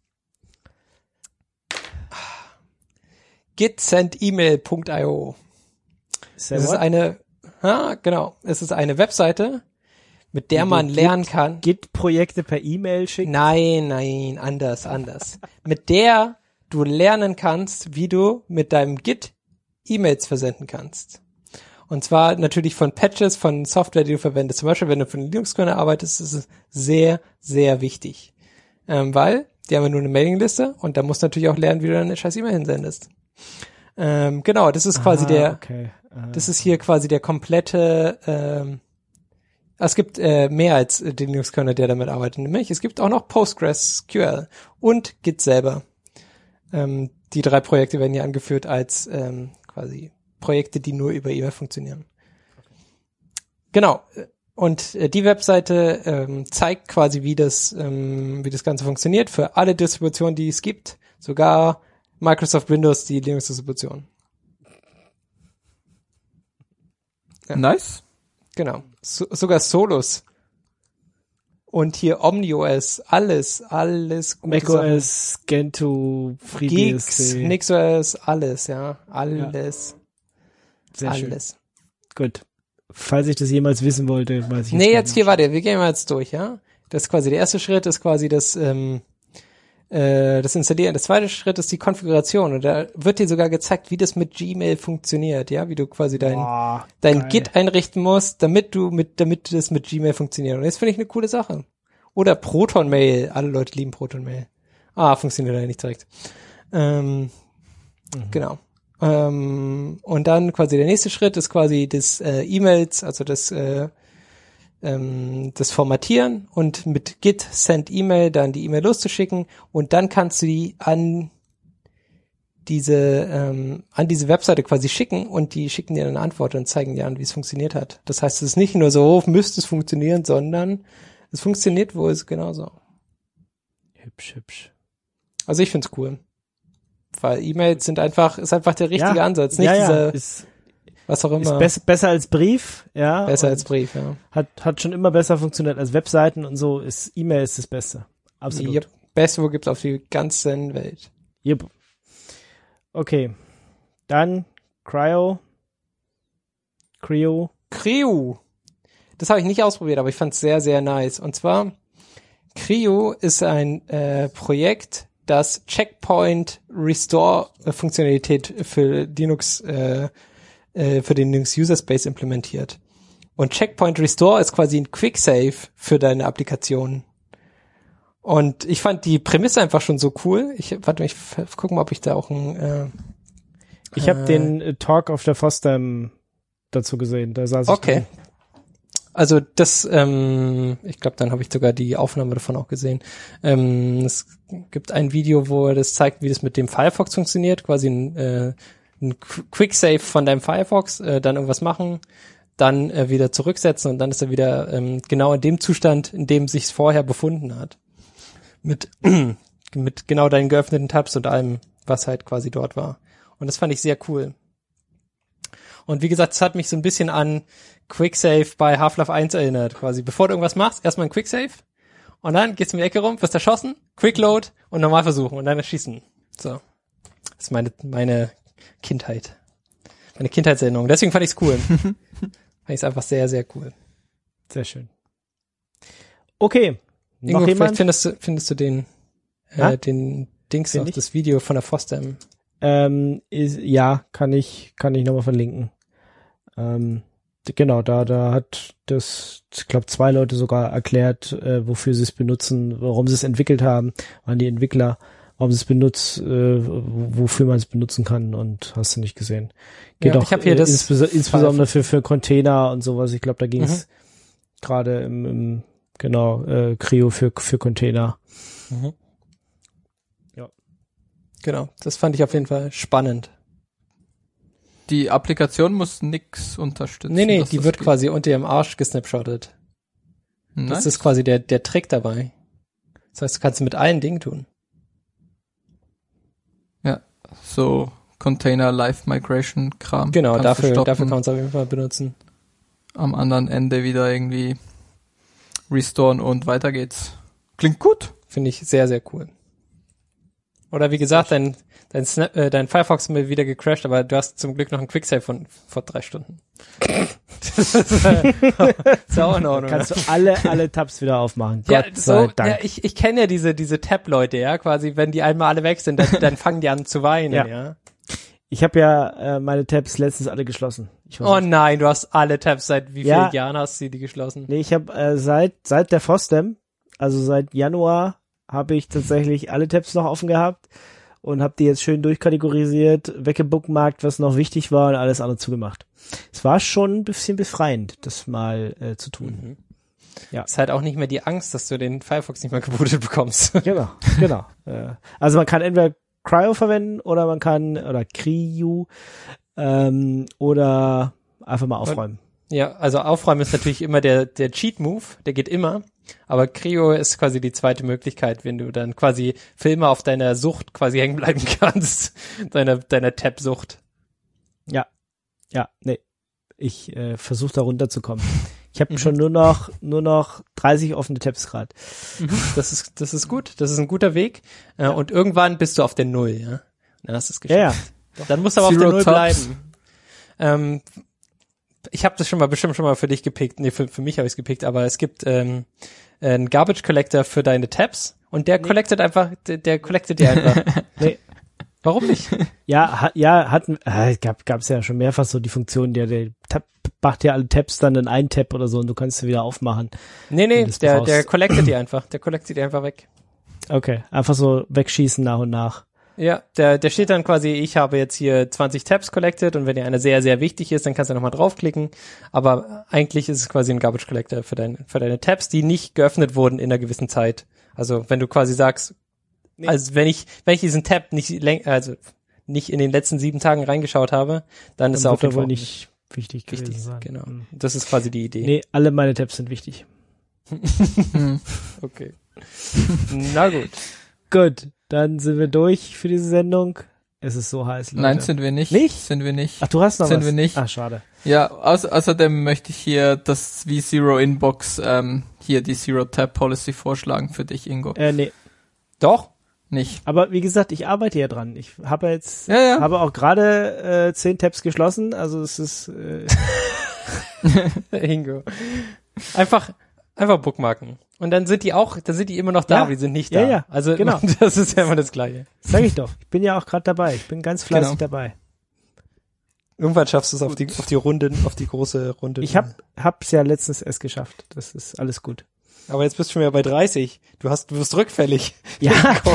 git send email punkt io. Sehr Es ist what? eine, ah, genau, es ist eine Webseite, mit der man Git- lernen kann. Git-Projekte per E-Mail schicken. Nein, nein, anders, anders. Mit der du lernen kannst, wie du mit deinem Git E-Mails versenden kannst. Und zwar natürlich von Patches, von Software, die du verwendest. Zum Beispiel, wenn du für einen Linux-Kernel arbeitest, ist es sehr, sehr wichtig. Ähm, weil die haben ja nur eine Mailingliste und da musst du natürlich auch lernen, wie du deine scheiß E-Mail hinsendest. Ähm, genau, das ist quasi Ah, der, okay. Ah. das ist hier quasi der komplette, ähm, es gibt äh, mehr als äh, den Linux-Kernel, der damit arbeitet. Nämlich, es gibt auch noch PostgreSQL und Git selber. Ähm, die drei Projekte werden hier angeführt als ähm, quasi Projekte, die nur über E-Mail funktionieren. Genau. Und äh, die Webseite ähm, zeigt quasi, wie das, ähm, wie das Ganze funktioniert für alle Distributionen, die es gibt. Sogar Microsoft Windows, die Linux-Distribution. Ja. Nice. Genau. So, sogar Solus. Und hier OmniOS, alles, alles gute Sachen. macOS, Gentoo, Geeks, FreeBSD. NixOS, alles, ja. Alles, Sehr schön. alles. Gut. Falls ich das jemals wissen wollte, weiß ich Nee, gar jetzt nicht. hier, warte, wir gehen mal jetzt durch, ja. Das ist quasi der erste Schritt, ist quasi das, ähm, äh, das Installieren. Der zweite Schritt ist die Konfiguration. Und da wird dir sogar gezeigt, wie das mit Gmail funktioniert, ja, wie du quasi dein, Boah, dein geil. Git einrichten musst, damit du mit, damit das mit Gmail funktioniert. Und das finde ich eine coole Sache. Oder Proton Mail. Alle Leute lieben Proton Mail. Ah, funktioniert leider nicht direkt. Ähm, Mhm. Genau. Ähm, und dann quasi der nächste Schritt ist quasi das äh, E-Mails, also das äh, ähm, das Formatieren und mit Git send E-Mail dann die E-Mail loszuschicken und dann kannst du die an diese ähm, an diese Webseite quasi schicken und die schicken dir eine Antwort und zeigen dir an, wie es funktioniert hat. Das heißt, es ist nicht nur so, oh, müsste es funktionieren, sondern es funktioniert wohl genauso. Hübsch, hübsch. Also ich find's cool. Weil E-Mails sind einfach, ist einfach der richtige Ja, Ansatz, nicht ja, ja, dieser, ist, was auch ist immer, bess, besser als Brief, ja. besser und als Brief, ja. Hat, hat schon immer besser funktioniert als Webseiten und so ist E-Mail ist das Beste. Absolut. Yep. Beste, wo gibt's auf der ganzen Welt. Yep. Okay. Dann Cryo. Cryo. Creo. Das habe ich nicht ausprobiert, aber ich fand's sehr, sehr nice. Und zwar, Creo ist ein äh, Projekt, das Checkpoint Restore Funktionalität für Linux äh, äh, für den Linux User Space implementiert. Und Checkpoint Restore ist quasi ein Quicksave für deine Applikation. Und ich fand die Prämisse einfach schon so cool. Ich warte, ich guck mal, ob ich da auch ein äh, Ich habe äh, den äh, Talk auf der FOSDEM dazu gesehen. Da saß ich Okay. drin. Also das, ähm, ich glaube, dann habe ich sogar die Aufnahme davon auch gesehen. Ähm, es gibt ein Video, wo er das zeigt, wie das mit dem Firefox funktioniert. Quasi ein, äh, ein Quicksave von deinem Firefox, äh, dann irgendwas machen, dann äh, wieder zurücksetzen und dann ist er wieder ähm, genau in dem Zustand, in dem sich's vorher befunden hat. Mit mit genau deinen geöffneten Tabs und allem, was halt quasi dort war. Und das fand ich sehr cool. Und wie gesagt, es hat mich so ein bisschen an Quicksave bei Half-Life eins erinnert, quasi. Bevor du irgendwas machst, erstmal ein Quicksave und dann gehst du in die Ecke rum, wirst erschossen, Quickload und normal versuchen und dann erschießen. So. Das ist meine, meine Kindheit. Meine Kindheitserinnerung. Deswegen fand ich's cool. fand ich's einfach sehr, sehr cool. Sehr schön. Okay. Ingo, Noch vielleicht jemand? findest du, findest du den, Ha? äh, den Dings Find noch, ich? das Video von der FOSDEM. Ähm, ist, ja, kann ich, kann ich nochmal verlinken. Ähm, genau, da, da hat das, ich glaube, zwei Leute sogar erklärt, äh, wofür sie es benutzen, warum sie es entwickelt haben, waren die Entwickler, warum sie es benutzt, äh, wofür man es benutzen kann und hast du nicht gesehen. Geht Ja, auch ich hab hier äh, das insbes insbesondere Firefox. für, für Container und sowas. Ich glaube, da ging es Mhm. gerade im, im, genau, äh, Creo für, für Container. Mhm. Ja. Genau, das fand ich auf jeden Fall spannend. Die Applikation muss nix unterstützen. Nee, nee, dass die das wird geht. quasi unter ihrem Arsch gesnapshottet. Das Nice. ist quasi der, der Trick dabei. Das heißt, du kannst mit allen Dingen tun. Ja, so Container Live Migration Kram. Genau, kannst du dafür, stoppen. dafür kann man es auf jeden Fall benutzen. Am anderen Ende wieder irgendwie restoren und weiter geht's. Klingt gut. Finde ich sehr, sehr cool. Oder wie gesagt, dein, dein, Snap, äh, dein Firefox ist mir wieder gecrashed, aber du hast zum Glück noch einen Quicksave von vor drei Stunden. Das ist, äh, ist auch in Ordnung. Kannst du alle, alle Tabs wieder aufmachen. Ja, Gott so, sei Dank. ja, ich, ich kenne ja diese, diese Tab-Leute, ja, quasi, wenn die einmal alle weg sind, dann, dann fangen die an zu weinen, ja. Ja. Ich habe ja äh, meine Tabs letztens alle geschlossen. Ich weiß Oh nicht. nein, du hast alle Tabs, seit wie Ja. vielen Jahren hast du die geschlossen? Nee, ich habe äh, seit seit der FOSDEM, also seit Januar, habe ich tatsächlich alle Tabs noch offen gehabt und habe die jetzt schön durchkategorisiert, weggebookmarkt, was noch wichtig war und alles andere zugemacht. Es war schon ein bisschen befreiend, das mal äh, zu tun. Mhm. Ja. Ist halt auch nicht mehr die Angst, dass du den Firefox nicht mehr gebootet bekommst. Genau, genau. äh, also man kann entweder Cryo verwenden oder man kann, oder Cryo, ähm, oder einfach mal aufräumen. Ja, also aufräumen ist natürlich immer der, der Cheat-Move, der geht immer. Aber Creo ist quasi die zweite Möglichkeit, wenn du dann quasi für immer auf deiner Sucht quasi hängen bleiben kannst. Deiner, deiner Tab-Sucht. Ja, ja, nee. Ich äh, versuche da runterzukommen. Ich habe schon nur noch nur noch dreißig offene Tabs gerade. Das ist, das ist gut. Das ist ein guter Weg. Äh, und irgendwann bist du auf der Null, ja. Dann hast du es Ja, geschafft. ja. Dann musst du aber auf Zero der Null Tabs. bleiben. Ähm, ich habe das schon mal bestimmt schon mal für dich gepickt. Nee, für, für mich habe ich es gepickt, aber es gibt ähm, einen Garbage Collector für deine Tabs und der collectet einfach, der, der collectet dir einfach. Nee. Warum nicht? Ja, ha, ja, hatten, äh, gab gab's ja schon mehrfach so die Funktion, der, der Tab, macht ja alle Tabs dann in einen Tab oder so und du kannst sie wieder aufmachen. Nee, nee, Wenn du's der, brauchst. der collectet die einfach. Der collectet die einfach weg. Okay, einfach so wegschießen nach und nach. Ja, der, der steht dann quasi, ich habe jetzt hier zwanzig Tabs collected und wenn dir eine sehr, sehr wichtig ist, dann kannst du nochmal draufklicken. Aber eigentlich ist es quasi ein Garbage Collector für, dein, für deine Tabs, die nicht geöffnet wurden in einer gewissen Zeit. Also wenn du quasi sagst, Nee. also wenn ich, wenn ich diesen Tab nicht läng, also nicht in den letzten sieben Tagen reingeschaut habe, dann, ist er Dann auf wird jeden er wohl Fall nicht wichtig gewesen wichtig. sein. Genau. Hm. Das ist quasi die Idee. Nee, alle meine Tabs sind wichtig. Hm. Okay. Na gut. Gut, dann sind wir durch für diese Sendung. Es ist so heiß, Leute. Nein, sind wir nicht. Nicht? Sind wir nicht. Ach, du hast noch sind was? wir nicht. Ach, schade. Ja, au außerdem möchte ich hier das V-Zero Inbox, ähm, hier die Zero-Tab-Policy vorschlagen für dich, Ingo. Äh, nee. Doch. Nicht. Aber wie gesagt, ich arbeite ja dran. Ich habe jetzt, Ja, ja. habe auch gerade äh, zehn Tabs geschlossen. Also es ist, äh, Ingo. Einfach, einfach bookmarken. Und dann sind die auch, dann sind die immer noch da, Ja. aber die sind nicht Ja, da. ja. Also Genau. das ist ja immer das Gleiche. sag ich doch. Ich bin ja auch gerade dabei. Ich bin ganz fleißig Genau. dabei. Irgendwann schaffst du es auf die, auf die Runde, auf die große Runde. Ich hab, hab's ja letztens erst geschafft. Das ist alles gut. Aber jetzt bist du schon wieder bei dreißig. Du hast, du wirst rückfällig. Ja.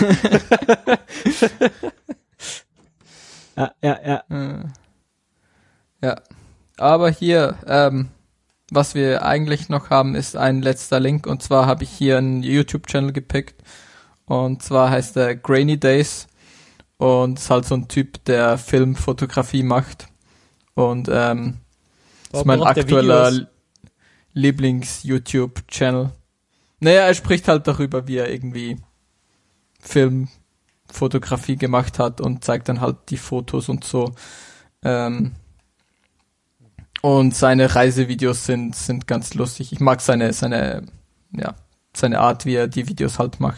ja, ja, ja. Ja. Aber hier, ähm, was wir eigentlich noch haben, ist ein letzter Link. Und zwar habe ich hier einen YouTube-Channel gepickt. Und zwar heißt der Grainy Days. Und ist halt so ein Typ, der Filmfotografie macht. Und ähm, ist mein aktueller Lieblings-YouTube-Channel. Naja, er spricht halt darüber, wie er irgendwie Filmfotografie gemacht hat und zeigt dann halt die Fotos und so. Ähm, und seine Reisevideos sind sind ganz lustig. Ich mag seine seine ja seine Art, wie er die Videos halt macht.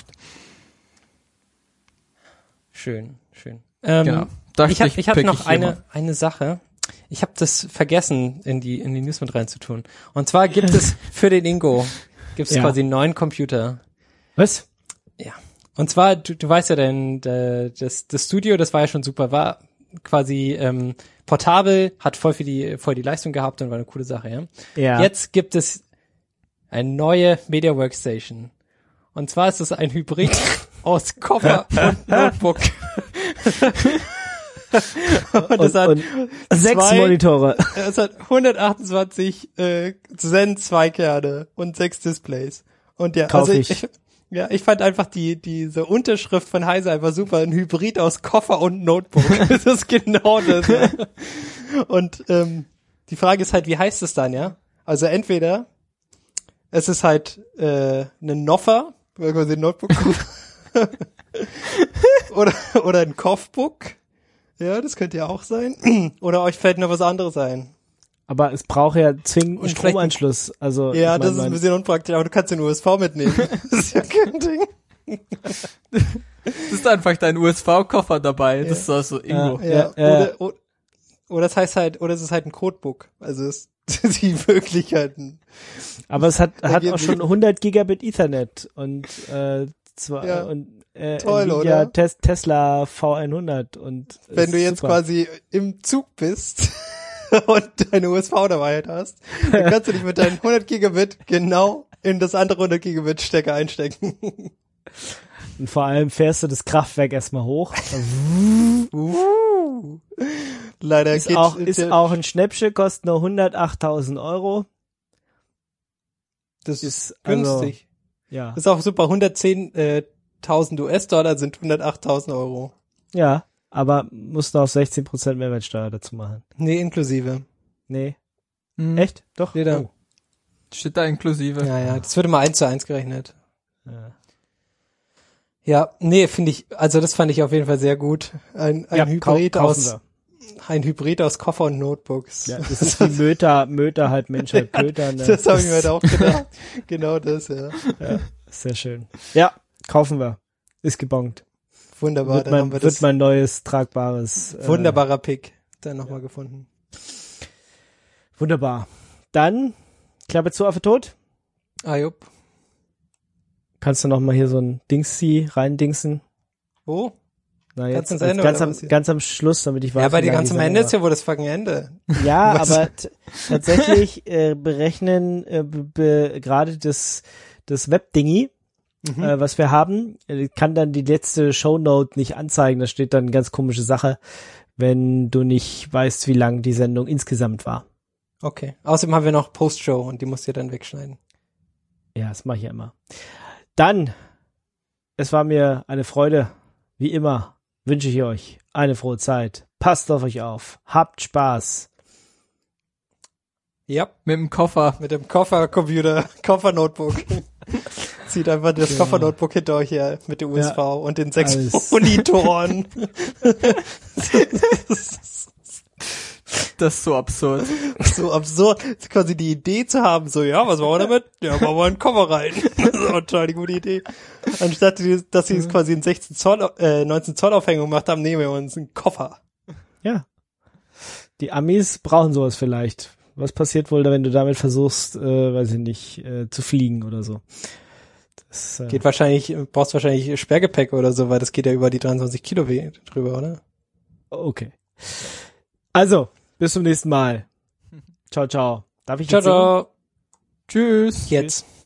Schön, schön. Ähm, genau. Dachte ich hab, ich hab noch ich eine eine Sache. Ich habe das vergessen, in die in die News mit reinzutun. Und zwar gibt es für den Ingo gibt es Ja. quasi einen neuen Computer. Was? Ja. Und zwar, du, du weißt ja, denn äh, das das Studio, das war ja schon super, war quasi ähm, portabel, hat voll für die voll die Leistung gehabt und war eine coole Sache, ja. Ja. Jetzt gibt es eine neue Media Workstation. Und zwar ist es ein Hybrid aus Koffer und Notebook. und, und, es hat und sechs zwei- Monitore. Es hat hundertachtundzwanzig äh, Zen zwei Kerne und sechs Displays. Und ja, Kauf also ich. ich, ja, ich fand einfach die diese Unterschrift von Heise einfach super, ein Hybrid aus Koffer und Notebook. Das ist genau das. Ja. Und ähm, die Frage ist halt, wie heißt es dann, ja? Also entweder es ist halt äh, ein Noffer, quasi ein Notebook, oder oder ein Kopfbook. Ja, das könnte ja auch sein. Oder euch fällt noch was anderes ein. Aber es braucht ja zwingend einen Und vielleicht ein- Stromanschluss. Also Ja, ich mein, das ist ein mein- bisschen unpraktisch, aber du kannst den U S V mitnehmen. Das ist ja kein Ding. Das ist einfach dein U S V-Koffer dabei. Das ist also Ingo. Ja. Ja, ja. oder, oder, oder das heißt halt, oder es ist halt ein Codebook. Also es die Möglichkeiten. Aber es hat, hat Ergeben auch schon sich- hundert Gigabit Ethernet und äh, zwar Ja. und äh, Toll, Nvidia oder? Tes Tesla V hundert und Wenn ist du jetzt super. quasi im Zug bist und deine U S V dabei halt hast, dann kannst du dich mit deinen hundert Gigabit genau in das andere hundert Gigabit Stecker einstecken. Und vor allem fährst du das Kraftwerk erstmal hoch. Uh. Leider Ist geht auch, ist der- auch ein Schnäppchen, kostet nur hundertachttausend Euro. das ist ist also- günstig. Ja. Das ist auch super. hundertzehntausend U S-Dollar sind hundertachttausend Euro. Ja, aber musst du auch sechzehn Prozent Mehrwertsteuer dazu machen. Nee, inklusive. Nee. Hm. Echt? Doch? Steht da. Oh. Steht da inklusive. Ja, ja, das würde mal eins zu eins gerechnet. Ja. Ja, nee, finde ich, also das fand ich auf jeden Fall sehr gut. Ein, ein Ja, Hybrid kau- kaufen aus, wir. ein Hybrid aus Koffer und Notebooks. Ja, das ist wie Möter, Möter halt Mensch halt Köter. Ne? Das habe ich mir halt auch gedacht. Genau das, ja. Ja, sehr schön. Ja, kaufen wir. Ist gebongt. Wunderbar, Wird dann haben mein, wir wird das mein neues tragbares. Äh, wunderbarer Pick dann nochmal gefunden. Wunderbar. Dann Klappe zu, Affe tot. Ah, jupp. Kannst du noch mal hier so ein Dingsi reindingsen? Wo? Na, Ganz jetzt ans als Ende, ganz oder am, was hier? ganz am Schluss, damit ich weiß, Ja, aber wie die lang ganze Sendung Ende ist war. ja wohl das fucking Ende. Ja, Was? aber t- tatsächlich äh, berechnen äh, be, be, gerade das das Webdingi, Mhm. äh, was wir haben, äh, kann dann die letzte Shownote nicht anzeigen. Da steht dann eine ganz komische Sache, wenn du nicht weißt, wie lang die Sendung insgesamt war. Okay. Außerdem haben wir noch Postshow und die musst ihr dann wegschneiden. Ja, das mache ich ja immer. Dann, es war mir eine Freude, wie immer, wünsche ich euch eine frohe Zeit. Passt auf euch auf, habt Spaß. Ja, Mit dem Koffer. mit dem Koffercomputer, Koffernotebook. Zieht einfach das Ja. Koffernotebook hinter euch her mit dem U S V Ja. und den sechs Alles. Monitoren. Das ist so absurd. So absurd, quasi die Idee zu haben, so, ja, was machen wir damit? Ja, machen wir einen Koffer rein. Das ist auch total die gute Idee. Anstatt, die- dass sie es quasi in sechzehn Zoll, äh, neunzehn Zoll Aufhängung gemacht haben, nehmen wir uns einen Koffer. Ja. Die Amis brauchen sowas vielleicht. Was passiert wohl, wenn du damit versuchst, äh, weiß ich nicht, äh, zu fliegen oder so? Das, äh, Geht wahrscheinlich, brauchst wahrscheinlich Sperrgepäck oder so, weil das geht ja über die dreiundzwanzig Kilo we- drüber, oder? Okay. Also, Bis zum nächsten Mal. Ciao, ciao. Darf ich Ciao, jetzt singen? ciao. Tschüss. Jetzt.